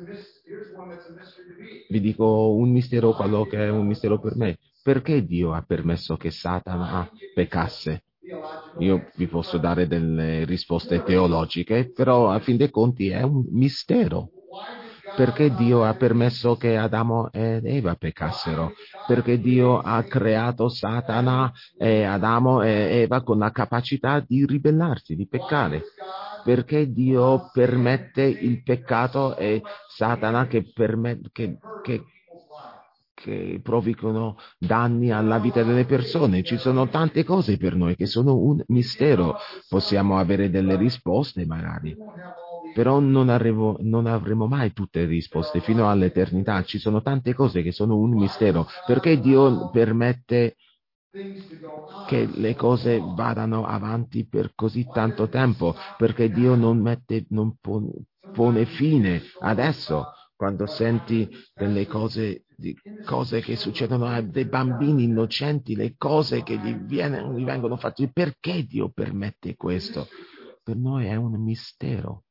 Vi dico un mistero, quello che è un mistero per me. Perché Dio ha permesso che Satana peccasse? Io vi posso dare delle risposte teologiche, però a fin dei conti è un mistero. Perché Dio ha permesso che Adamo ed Eva peccassero? Perché Dio ha creato Satana e Adamo e Eva con la capacità di ribellarsi, di peccare? Perché Dio permette il peccato e Satana che, permet- che, che, che provocano danni alla vita delle persone? Ci sono tante cose per noi che sono un mistero. Possiamo avere delle risposte magari, però non, arrivo, non avremo mai tutte le risposte fino all'eternità. Ci sono tante cose che sono un mistero. Perché Dio permette che le cose vadano avanti per così tanto tempo? Perché Dio non mette, non pone, pone fine adesso, quando senti delle cose, di cose che succedono a dei bambini innocenti, le cose che gli, viene, gli vengono fatte. Perché Dio permette questo? Per noi è un mistero.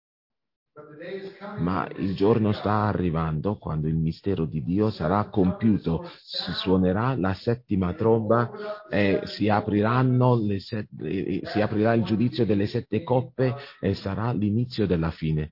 Ma il giorno sta arrivando quando il mistero di Dio sarà compiuto, si suonerà la settima tromba e si apriranno le sette, si aprirà il giudizio delle sette coppe e sarà l'inizio della fine.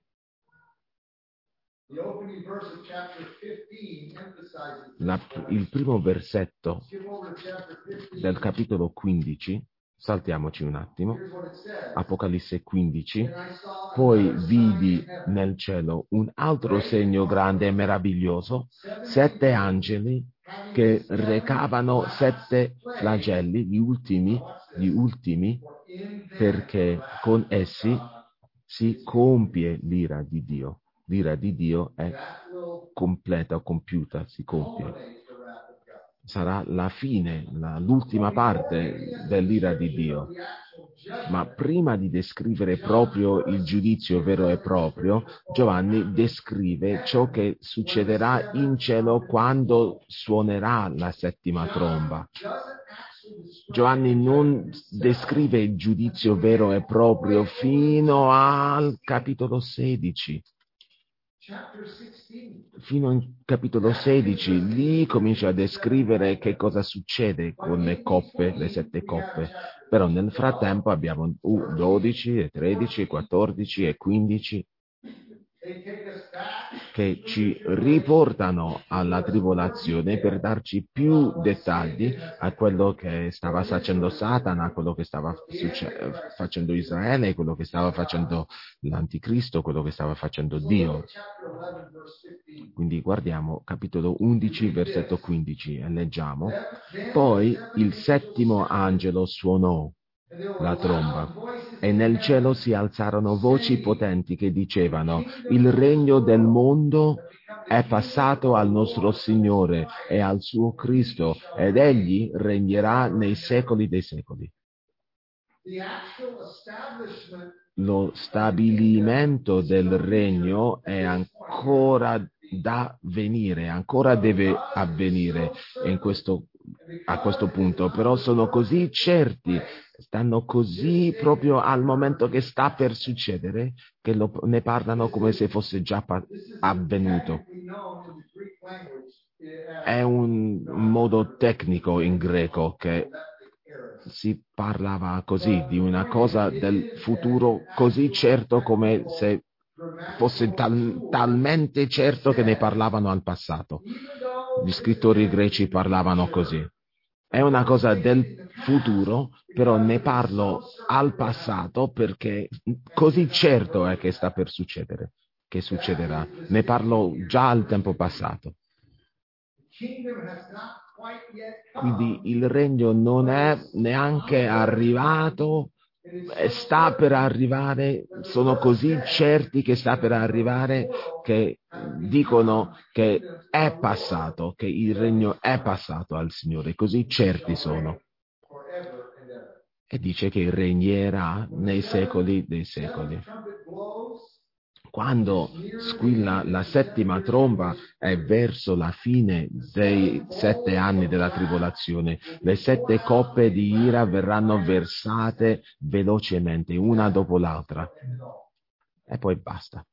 La, il primo versetto del capitolo quindici, saltiamoci un attimo, Apocalisse quindici, poi vidi nel cielo un altro segno grande e meraviglioso, sette angeli che recavano sette flagelli, gli ultimi, gli ultimi, perché con essi si compie l'ira di Dio. L'ira di Dio è completa, compiuta, si compie. Sarà la fine, la, l'ultima parte dell'ira di Dio. Ma prima di descrivere proprio il giudizio vero e proprio, Giovanni descrive ciò che succederà in cielo quando suonerà la settima tromba. Giovanni non descrive il giudizio vero e proprio fino al capitolo sedici. Fino al capitolo sedici, lì comincia a descrivere che cosa succede con le coppe, le sette coppe. Però nel frattempo abbiamo dodici, e tredici, e quattordici e quindici che ci riportano alla tribolazione per darci più dettagli a quello che stava facendo Satana, a quello che stava succe- facendo Israele, quello che stava facendo l'Anticristo, quello che stava facendo Dio. Quindi guardiamo capitolo undici, versetto quindici e leggiamo. Poi il settimo angelo suonò la tromba e nel cielo si alzarono voci potenti che dicevano: il regno del mondo è passato al nostro Signore e al suo Cristo ed egli regnerà nei secoli dei secoli. Lo stabilimento del regno è ancora da venire, ancora deve avvenire in questo, a questo punto, però sono così certi, stanno così proprio al momento che sta per succedere, che lo, ne parlano come se fosse già pa- avvenuto. È un modo tecnico in greco che si parlava così, di una cosa del futuro così certo come se fosse tal- talmente certo che ne parlavano al passato. Gli scrittori greci parlavano così. È una cosa del futuro, però ne parlo al passato perché così certo è che sta per succedere, che succederà. Ne parlo già al tempo passato. Quindi il regno non è neanche arrivato, sta per arrivare, sono così certi che sta per arrivare che dicono che è passato, che il regno è passato al Signore, così certi sono. E dice che regnerà nei secoli dei secoli. Quando squilla la settima tromba è verso la fine dei sette anni della tribolazione. Le sette coppe di ira verranno versate velocemente, una dopo l'altra. E poi basta.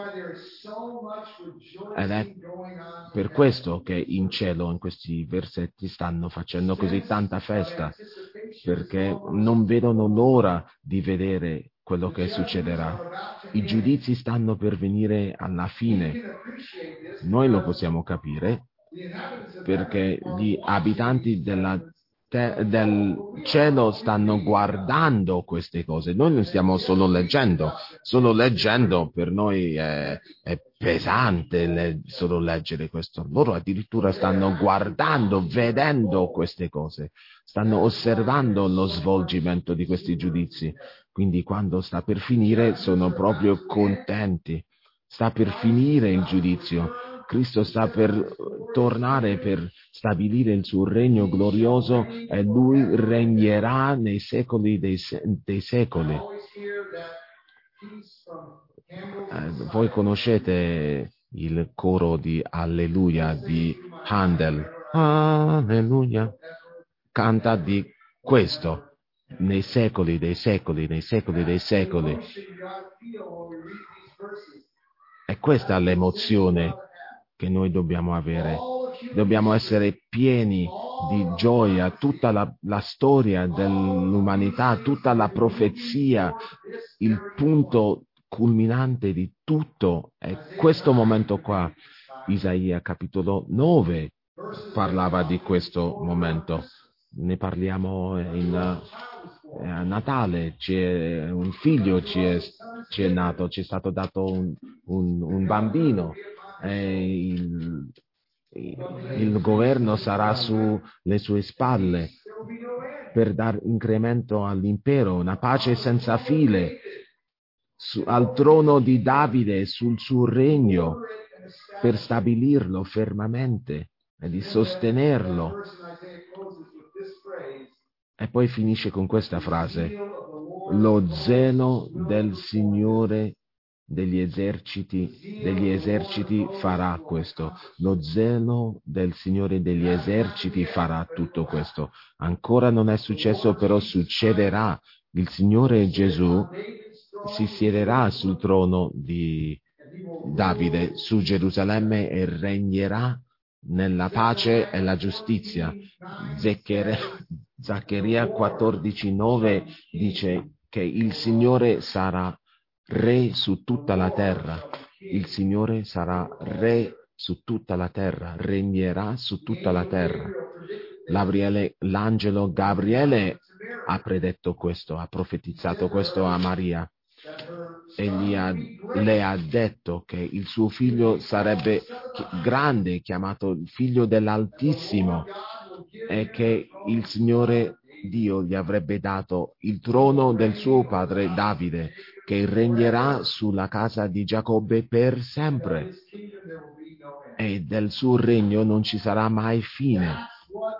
Ed è per questo che in cielo, in questi versetti, stanno facendo così tanta festa, perché non vedono l'ora di vedere quello che succederà. I giudizi stanno per venire alla fine. Noi lo possiamo capire perché gli abitanti della te- del cielo stanno guardando queste cose. Noi non stiamo solo leggendo. Solo leggendo per noi è, è pesante le- solo leggere questo. Loro addirittura stanno guardando, vedendo queste cose. Stanno osservando lo svolgimento di questi giudizi. Quindi quando sta per finire sono proprio contenti. Sta per finire il giudizio. Cristo sta per tornare per stabilire il suo regno glorioso e lui regnerà nei secoli dei, se- dei secoli. Eh, voi conoscete il coro di Alleluia di Handel. Alleluia. Canta di questo nei secoli dei secoli, nei secoli dei secoli. E questa è l'emozione che noi dobbiamo avere. Dobbiamo essere pieni di gioia. Tutta la, la storia dell'umanità, tutta la profezia, il punto culminante di tutto è questo momento qua. Isaia capitolo nove parlava di questo momento. Ne parliamo in eh, a Natale, c'è un figlio ci è, ci è nato, ci è stato dato un, un, un bambino, e il, il governo sarà sulle sue spalle per dar incremento all'impero, una pace senza fine su, al trono di Davide, sul suo regno, per stabilirlo fermamente e di sostenerlo. E poi finisce con questa frase: lo zelo del Signore degli eserciti, degli eserciti farà questo. Lo zelo del Signore degli eserciti farà tutto questo. Ancora non è successo, però succederà. Il Signore Gesù si siederà sul trono di Davide su Gerusalemme e regnerà nella pace e la giustizia. Zaccaria quattordici nove dice che il Signore sarà re su tutta la terra. Il Signore sarà re su tutta la terra, regnerà su tutta la terra. Gabriele, l'angelo Gabriele ha predetto questo, ha profetizzato questo a Maria. E gli ha, le ha detto che il suo figlio sarebbe grande, chiamato il figlio dell'Altissimo, e che il Signore Dio gli avrebbe dato il trono del suo padre Davide, che regnerà sulla casa di Giacobbe per sempre, e del suo regno non ci sarà mai fine.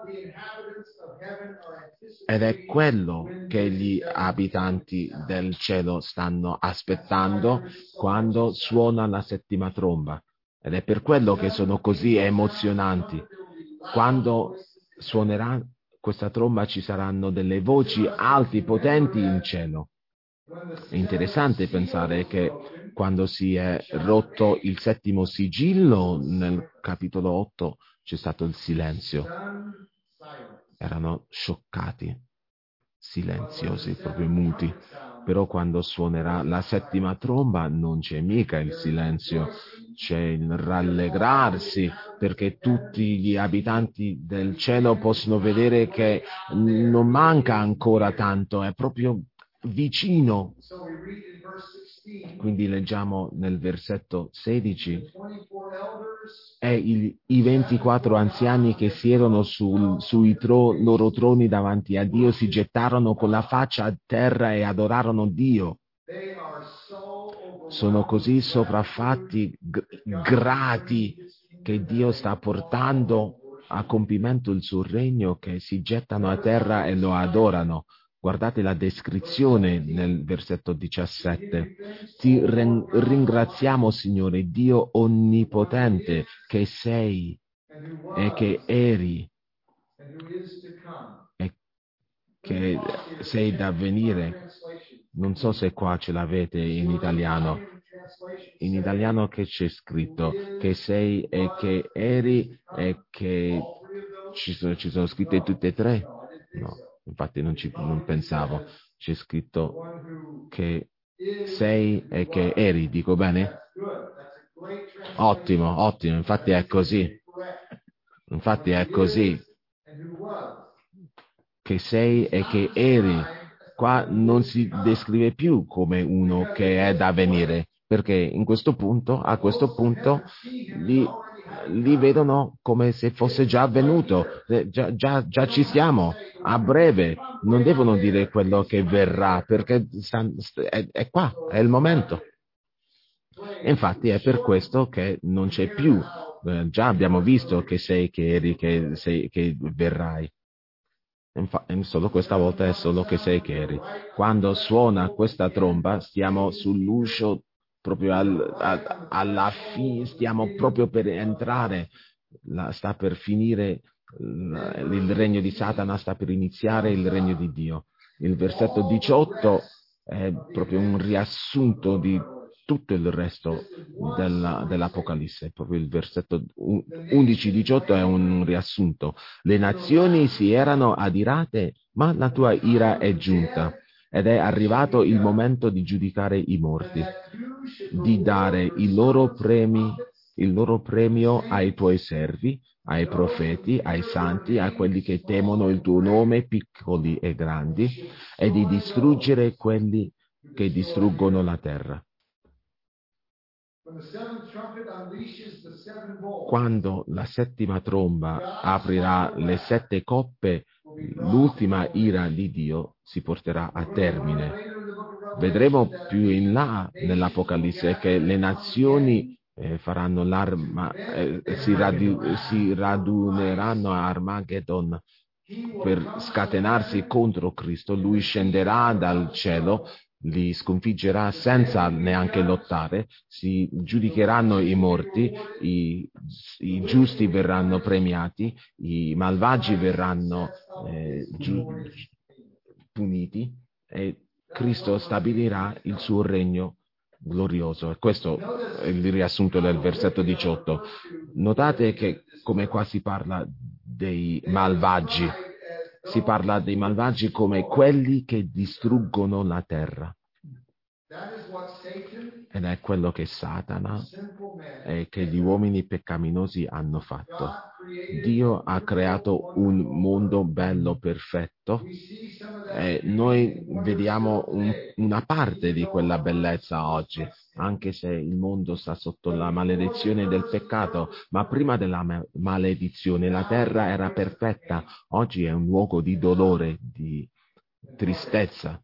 Ed è quello che gli abitanti del cielo stanno aspettando quando suona la settima tromba. Ed è per quello che sono così emozionanti. Quando suonerà questa tromba ci saranno delle voci alti, potenti in cielo. È interessante pensare che quando si è rotto il settimo sigillo, nel capitolo otto, c'è stato il silenzio. Erano scioccati, silenziosi, proprio muti. Però quando suonerà la settima tromba non c'è mica il silenzio, c'è il rallegrarsi, perché tutti gli abitanti del cielo possono vedere che non manca ancora tanto, è proprio vicino. Quindi leggiamo nel versetto sedici: e il, i ventiquattro anziani che siedono sul, sui tro, loro troni davanti a Dio si gettarono con la faccia a terra e adorarono Dio. Sono così sopraffatti, g- grati che Dio sta portando a compimento il suo regno, che si gettano a terra e lo adorano. Guardate la descrizione nel versetto diciassette. Ti ren- ringraziamo, Signore Dio onnipotente, che sei e che eri e che sei da venire. Non so se qua ce l'avete in italiano. In italiano che c'è scritto? Che sei e che eri e che ci sono, ci sono scritte tutte e tre? No, infatti non, ci, non pensavo. C'è scritto che sei e che eri, dico bene? Ottimo, ottimo, infatti è così. Infatti è così che sei e che eri. Qua non si descrive più come uno che è da venire, perché in questo punto, a questo punto, li, li vedono come se fosse già avvenuto, eh, già, già, già ci siamo, a breve, non devono dire quello che verrà, perché sta- è, è qua, è il momento. E infatti è per questo che non c'è più, eh, già abbiamo visto che sei, che eri, che, sei, che verrai. Infa- solo questa volta è solo che sei che eri. Quando suona questa tromba, stiamo sull'uscio proprio al, a- alla fine, stiamo proprio per entrare, la- sta per finire, la- il regno di Satana sta per iniziare il regno di Dio. Il versetto diciotto è proprio un riassunto di tutto il resto della- dell'Apocalisse. Proprio il versetto undici diciotto è un riassunto. Le nazioni si erano adirate, ma la tua ira è giunta ed è arrivato il momento di giudicare i morti, di dare i loro premi, il loro premio ai tuoi servi, ai profeti, ai santi, a quelli che temono il tuo nome, piccoli e grandi, e di distruggere quelli che distruggono la terra. Quando la settima tromba aprirà le sette coppe, l'ultima ira di Dio si porterà a termine. Vedremo più in là nell'Apocalisse che le nazioni eh, faranno l'arma, eh, si, radu- si raduneranno a Armageddon per scatenarsi contro Cristo. Lui scenderà dal cielo, li sconfiggerà senza neanche lottare, si giudicheranno i morti, i, i giusti verranno premiati, i malvagi verranno eh, giu- puniti e Cristo stabilirà il suo regno glorioso. E questo è il riassunto del versetto diciotto. Notate che come qua si parla dei malvagi, si parla dei malvagi come quelli che distruggono la terra. Ed è quello che Satana e che gli uomini peccaminosi hanno fatto. Dio ha creato un mondo bello, perfetto, e noi vediamo un, una parte di quella bellezza oggi, anche se il mondo sta sotto la maledizione del peccato, ma prima della maledizione la terra era perfetta, oggi è un luogo di dolore, di tristezza.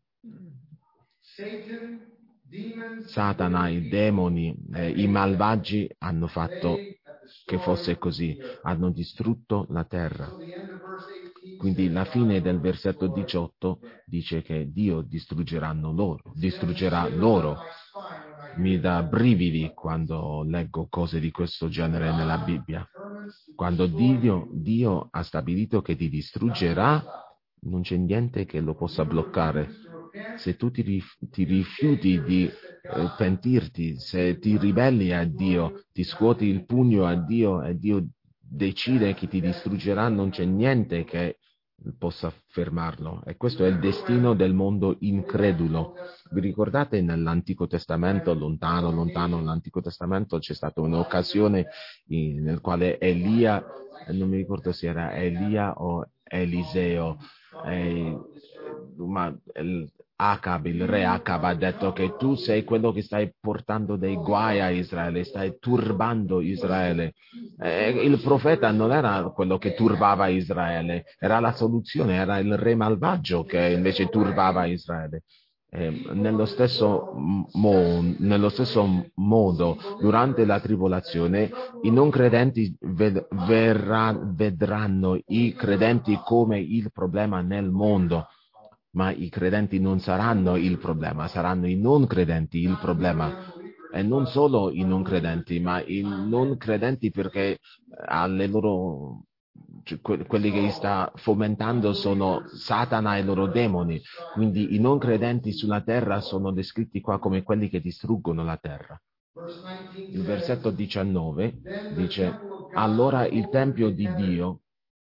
Satana, i demoni, eh, i malvagi hanno fatto che fosse così, hanno distrutto la terra. Quindi la fine del versetto diciotto dice che Dio distruggeranno loro, distruggerà loro. Mi dà brividi quando leggo cose di questo genere nella Bibbia. Quando Dio, Dio ha stabilito che ti distruggerà, non c'è niente che lo possa bloccare. Se tu ti, rif- ti rifiuti di eh, pentirti, se ti ribelli a Dio, ti scuoti il pugno a Dio e Dio decide che ti distruggerà, non c'è niente che possa fermarlo. E questo è il destino del mondo incredulo. Vi ricordate nell'Antico Testamento, lontano, lontano nell'Antico Testamento, c'è stata un'occasione in, nel quale Elia, non mi ricordo se era Elia o Eliseo, eh, ma il, Acab, il re Acab ha detto che tu sei quello che stai portando dei guai a Israele, stai turbando Israele. Eh, il profeta non era quello che turbava Israele, era la soluzione, era il re malvagio che invece turbava Israele. Eh, nello, stesso mo, nello stesso modo, durante la tribolazione, i non credenti ved, verrà, vedranno i credenti come il problema nel mondo. Ma i credenti non saranno il problema, saranno i non credenti il problema. E non solo i non credenti, ma i non credenti perché alle loro, cioè, que- quelli che sta fomentando sono Satana e i loro demoni. Quindi i non credenti sulla terra sono descritti qua come quelli che distruggono la terra. Il versetto diciannove dice: allora il tempio di Dio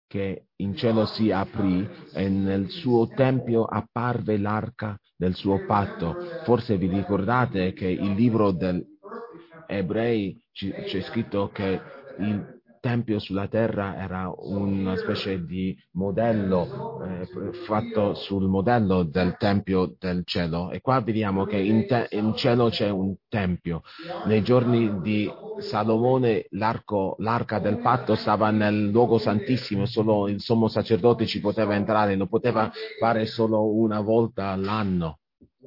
che in cielo si aprì e nel suo tempio apparve l'arca del suo patto. Forse vi ricordate che il libro degli Ebrei c'è scritto che il tempio sulla terra era una specie di modello eh, fatto sul modello del tempio del cielo, e qua vediamo che in, te- in cielo c'è un tempio. Nei giorni di Salomone l'arco, l'arca del patto stava nel luogo santissimo, solo il sommo sacerdote ci poteva entrare, lo poteva fare solo una volta all'anno.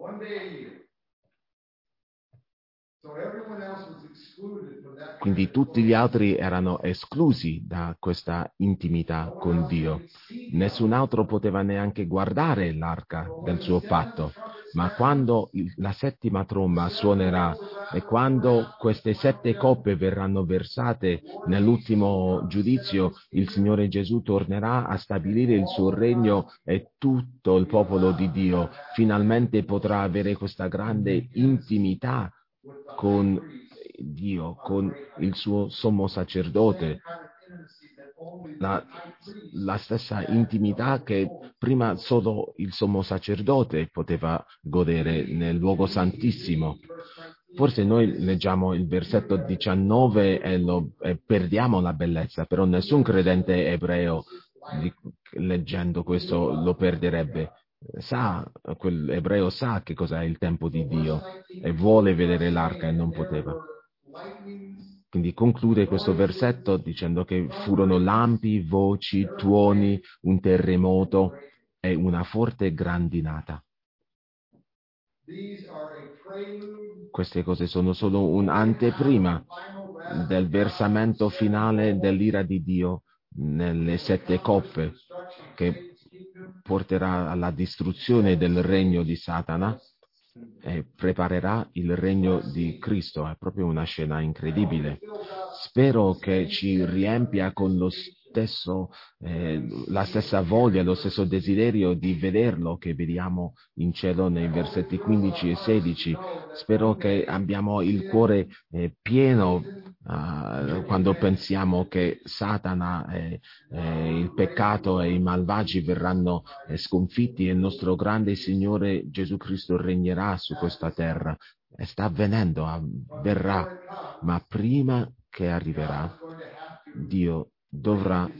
Quindi tutti gli altri erano esclusi da questa intimità con Dio. Nessun altro poteva neanche guardare l'arca del suo patto. Ma quando il, la settima tromba suonerà e quando queste sette coppe verranno versate nell'ultimo giudizio, il Signore Gesù tornerà a stabilire il suo regno e tutto il popolo di Dio finalmente potrà avere questa grande intimità con Dio, con il suo sommo sacerdote, la, la stessa intimità che prima solo il sommo sacerdote poteva godere nel luogo santissimo. Forse noi leggiamo il versetto diciannove e, lo, e perdiamo la bellezza, però nessun credente ebreo di, leggendo questo lo perderebbe. Sa, quell'ebreo sa che cos'è il tempo di Dio e vuole vedere l'arca e non poteva. Quindi conclude questo versetto dicendo che furono lampi, voci, tuoni, un terremoto e una forte grandinata. Queste cose sono solo un'anteprima del versamento finale dell'ira di Dio nelle sette coppe, che porterà alla distruzione del regno di Satana e preparerà il regno di Cristo. È proprio una scena incredibile. Spero che ci riempia con lo stesso, eh, la stessa voglia, lo stesso desiderio di vederlo che vediamo in cielo nei versetti quindici e sedici. Spero che abbiamo il cuore eh, pieno uh, quando pensiamo che Satana, eh, eh, il peccato e i malvagi verranno eh, sconfitti e il nostro grande Signore Gesù Cristo regnerà su questa terra. E sta avvenendo, avverrà, ma prima che arriverà, Dio dovrà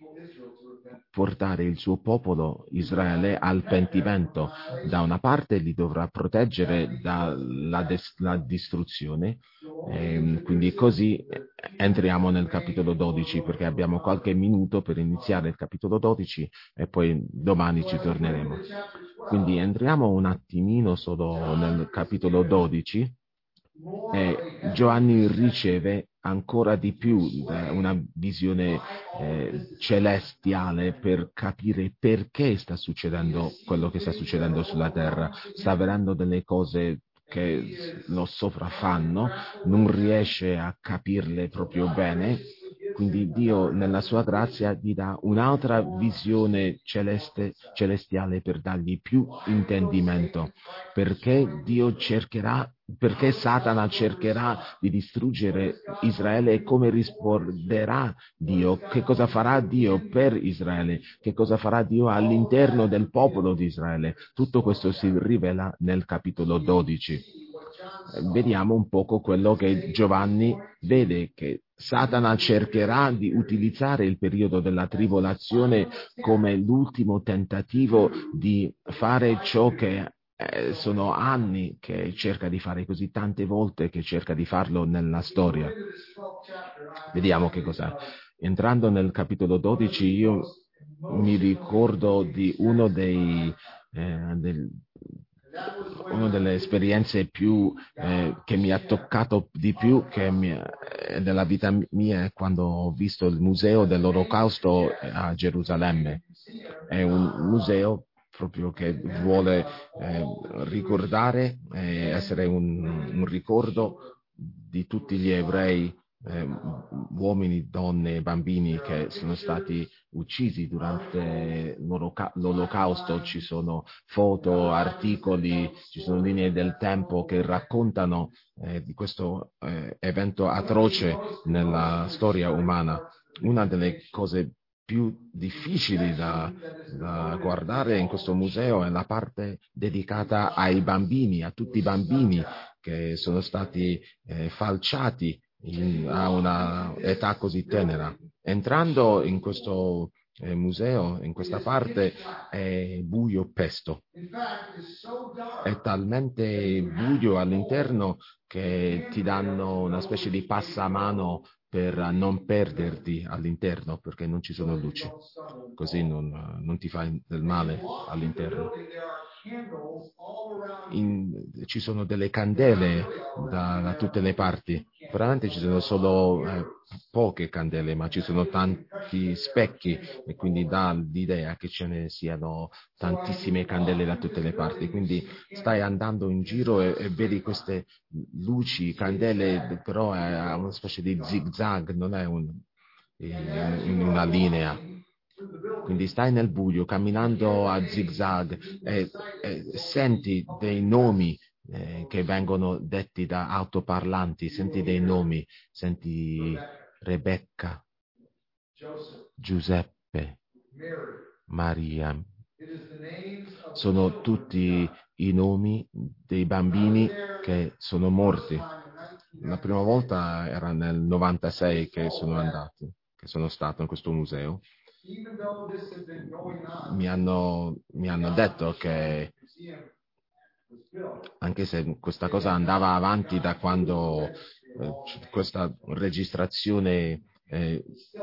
portare il suo popolo Israele al pentimento. Da una parte li dovrà proteggere dalla des- la distruzione, e quindi così entriamo nel capitolo dodici, perché abbiamo qualche minuto per iniziare il capitolo dodici e poi domani ci torneremo. Quindi entriamo un attimino solo nel capitolo dodici. E Giovanni riceve ancora di più una visione eh, celestiale per capire perché sta succedendo quello che sta succedendo sulla terra. Sta avvenendo delle cose che lo sopraffanno, non riesce a capirle proprio bene. Quindi Dio nella sua grazia gli dà un'altra visione celeste, celestiale per dargli più intendimento, perché Dio cercherà, perché Satana cercherà di distruggere Israele e come risponderà Dio, che cosa farà Dio per Israele, che cosa farà Dio all'interno del popolo di Israele. Tutto questo si rivela nel capitolo dodici. Vediamo un poco quello che Giovanni vede, che Satana cercherà di utilizzare il periodo della tribolazione come l'ultimo tentativo di fare ciò che eh, sono anni che cerca di fare, così tante volte che cerca di farlo nella storia. Vediamo che cos'è. Entrando nel capitolo dodici, io mi ricordo di uno dei, eh, del, una delle esperienze più eh, che mi ha toccato di più che mi, eh, della vita mia è quando ho visto il museo dell'Olocausto a Gerusalemme. È un museo proprio che vuole eh, ricordare e essere un, un ricordo di tutti gli ebrei, eh, uomini, donne e bambini che sono stati uccisi durante l'Olocausto. Ci sono foto, articoli, ci sono linee del tempo che raccontano eh, di questo eh, evento atroce nella storia umana. Una delle cose più difficili da, da guardare in questo museo è la parte dedicata ai bambini, a tutti i bambini che sono stati eh, falciati in, a una età così tenera. Entrando in questo eh, museo, in questa parte, è buio pesto. È talmente buio all'interno che ti danno una specie di passamano per non perderti all'interno, perché non ci sono luci, così non, non ti fai del male all'interno. In, ci sono delle candele da, da tutte le parti, veramente ci sono solo eh, poche candele, ma ci sono tanti specchi e quindi dà l'idea che ce ne siano tantissime candele da tutte le parti, quindi stai andando in giro e, e vedi queste luci, candele, però è una specie di zigzag, non è un, in, in una linea. Quindi stai nel buio, camminando a zigzag e, e senti dei nomi eh, che vengono detti da autoparlanti, senti dei nomi, senti Rebecca, Giuseppe, Maria. Sono tutti i nomi dei bambini che sono morti. La prima volta era nel novantasei che sono andato, che sono stato in questo museo. Mi hanno, mi hanno detto che anche se questa cosa andava avanti da quando eh, questa registrazione eh,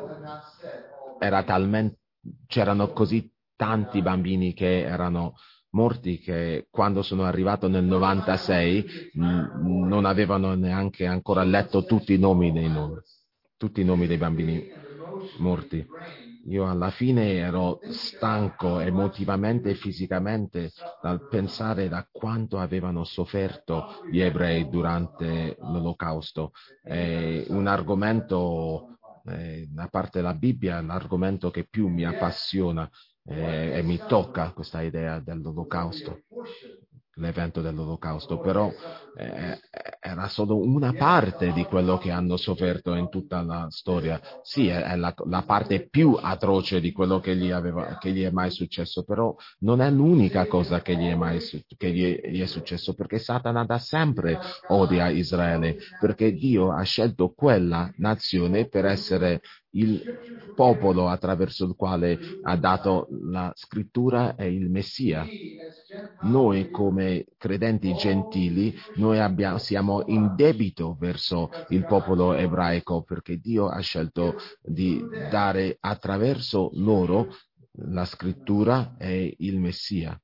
era talmente, c'erano così tanti bambini che erano morti che quando sono arrivato nel novantasei mh, non avevano neanche ancora letto tutti i nomi dei nomi, tutti i nomi dei bambini morti. Io alla fine ero stanco emotivamente e fisicamente dal pensare da quanto avevano sofferto gli ebrei durante l'Olocausto. È un argomento, eh, a parte la Bibbia, l'argomento che più mi appassiona eh, e mi tocca questa idea dell'Olocausto, l'evento dell'Olocausto, però eh, era solo una parte di quello che hanno sofferto in tutta la storia. Sì, è, è la, la parte più atroce di quello che gli, aveva, che gli è mai successo, però non è l'unica cosa che gli è mai che gli è, gli è successo, perché Satana da sempre odia Israele, perché Dio ha scelto quella nazione per essere il popolo attraverso il quale ha dato la scrittura e il Messia. Noi come credenti gentili, noi abbiamo, siamo in debito verso il popolo ebraico perché Dio ha scelto di dare attraverso loro la scrittura e il Messia.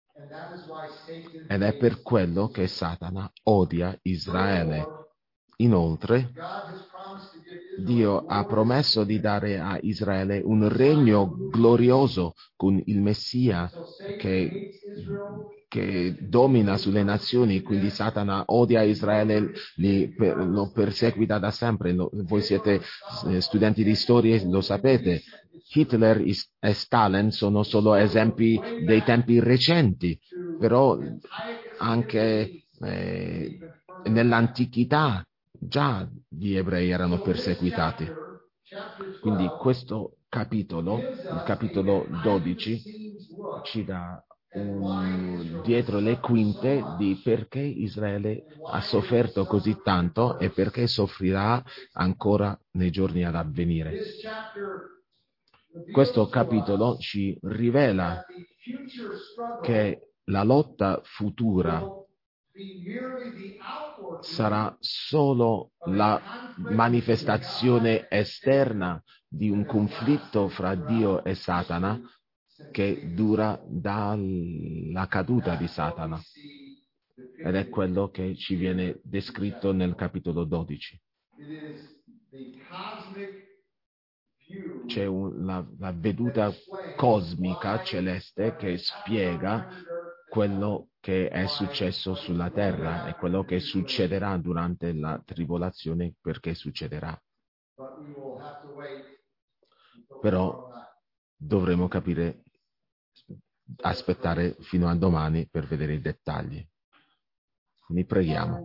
Ed è per quello che Satana odia Israele. Inoltre, Dio ha promesso di dare a Israele un regno glorioso con il Messia che, che domina sulle nazioni, quindi Satana odia Israele, li, per, lo perseguita da sempre. Lo, voi siete studenti di storia, lo sapete. Hitler e Stalin sono solo esempi dei tempi recenti, però anche eh, nell'antichità già gli ebrei erano perseguitati. Quindi questo capitolo, il capitolo dodici, ci dà un, dietro le quinte di perché Israele ha sofferto così tanto e perché soffrirà ancora nei giorni ad avvenire. Questo capitolo ci rivela che la lotta futura sarà solo la manifestazione esterna di un conflitto fra Dio e Satana che dura dalla caduta di Satana. Ed è quello che ci viene descritto nel capitolo dodici. C'è un, la, la veduta cosmica celeste che spiega quello che è successo sulla terra e quello che succederà durante la tribolazione, perché succederà. Però dovremo capire, aspettare fino a domani per vedere i dettagli. Quindi preghiamo.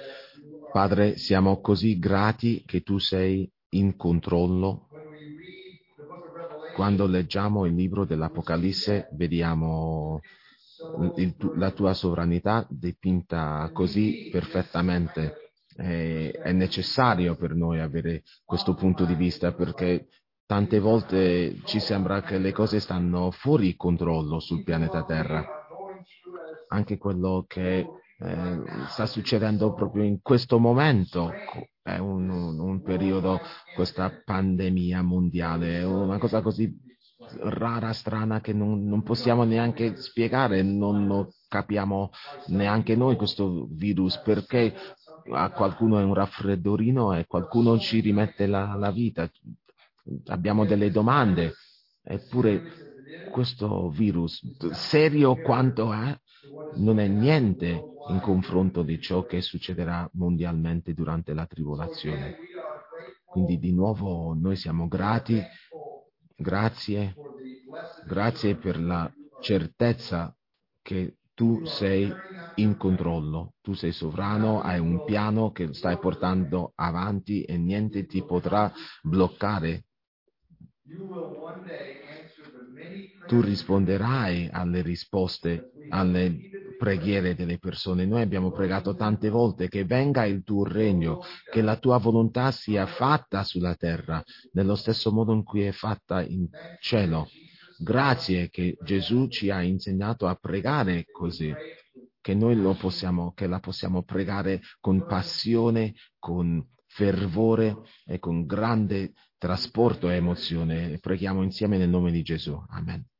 Padre, siamo così grati che tu sei in controllo Quando leggiamo il libro dell'Apocalisse vediamo il, la tua sovranità dipinta così perfettamente. È, è necessario per noi avere questo punto di vista, perché tante volte ci sembra che le cose stanno fuori controllo sul pianeta Terra. Anche quello che eh, sta succedendo proprio in questo momento è un, un, un periodo, questa pandemia mondiale, è una cosa così rara, strana, che non, non possiamo neanche spiegare, non lo capiamo neanche noi questo virus, perché a qualcuno è un raffreddorino e qualcuno ci rimette la, la vita. Abbiamo delle domande, eppure questo virus, serio quanto è, non è niente in confronto di ciò che succederà mondialmente durante la tribolazione. Quindi di nuovo noi siamo grati, grazie, grazie per la certezza che tu sei in controllo, tu sei sovrano, hai un piano che stai portando avanti e niente ti potrà bloccare. Tu risponderai alle risposte, alle preghiere delle persone. Noi abbiamo pregato tante volte che venga il tuo regno, che la tua volontà sia fatta sulla terra, nello stesso modo in cui è fatta in cielo. Grazie che Gesù ci ha insegnato a pregare così, che noi lo possiamo, che la possiamo pregare con passione, con fervore e con grande trasporto e emozione. Preghiamo insieme nel nome di Gesù. Amen.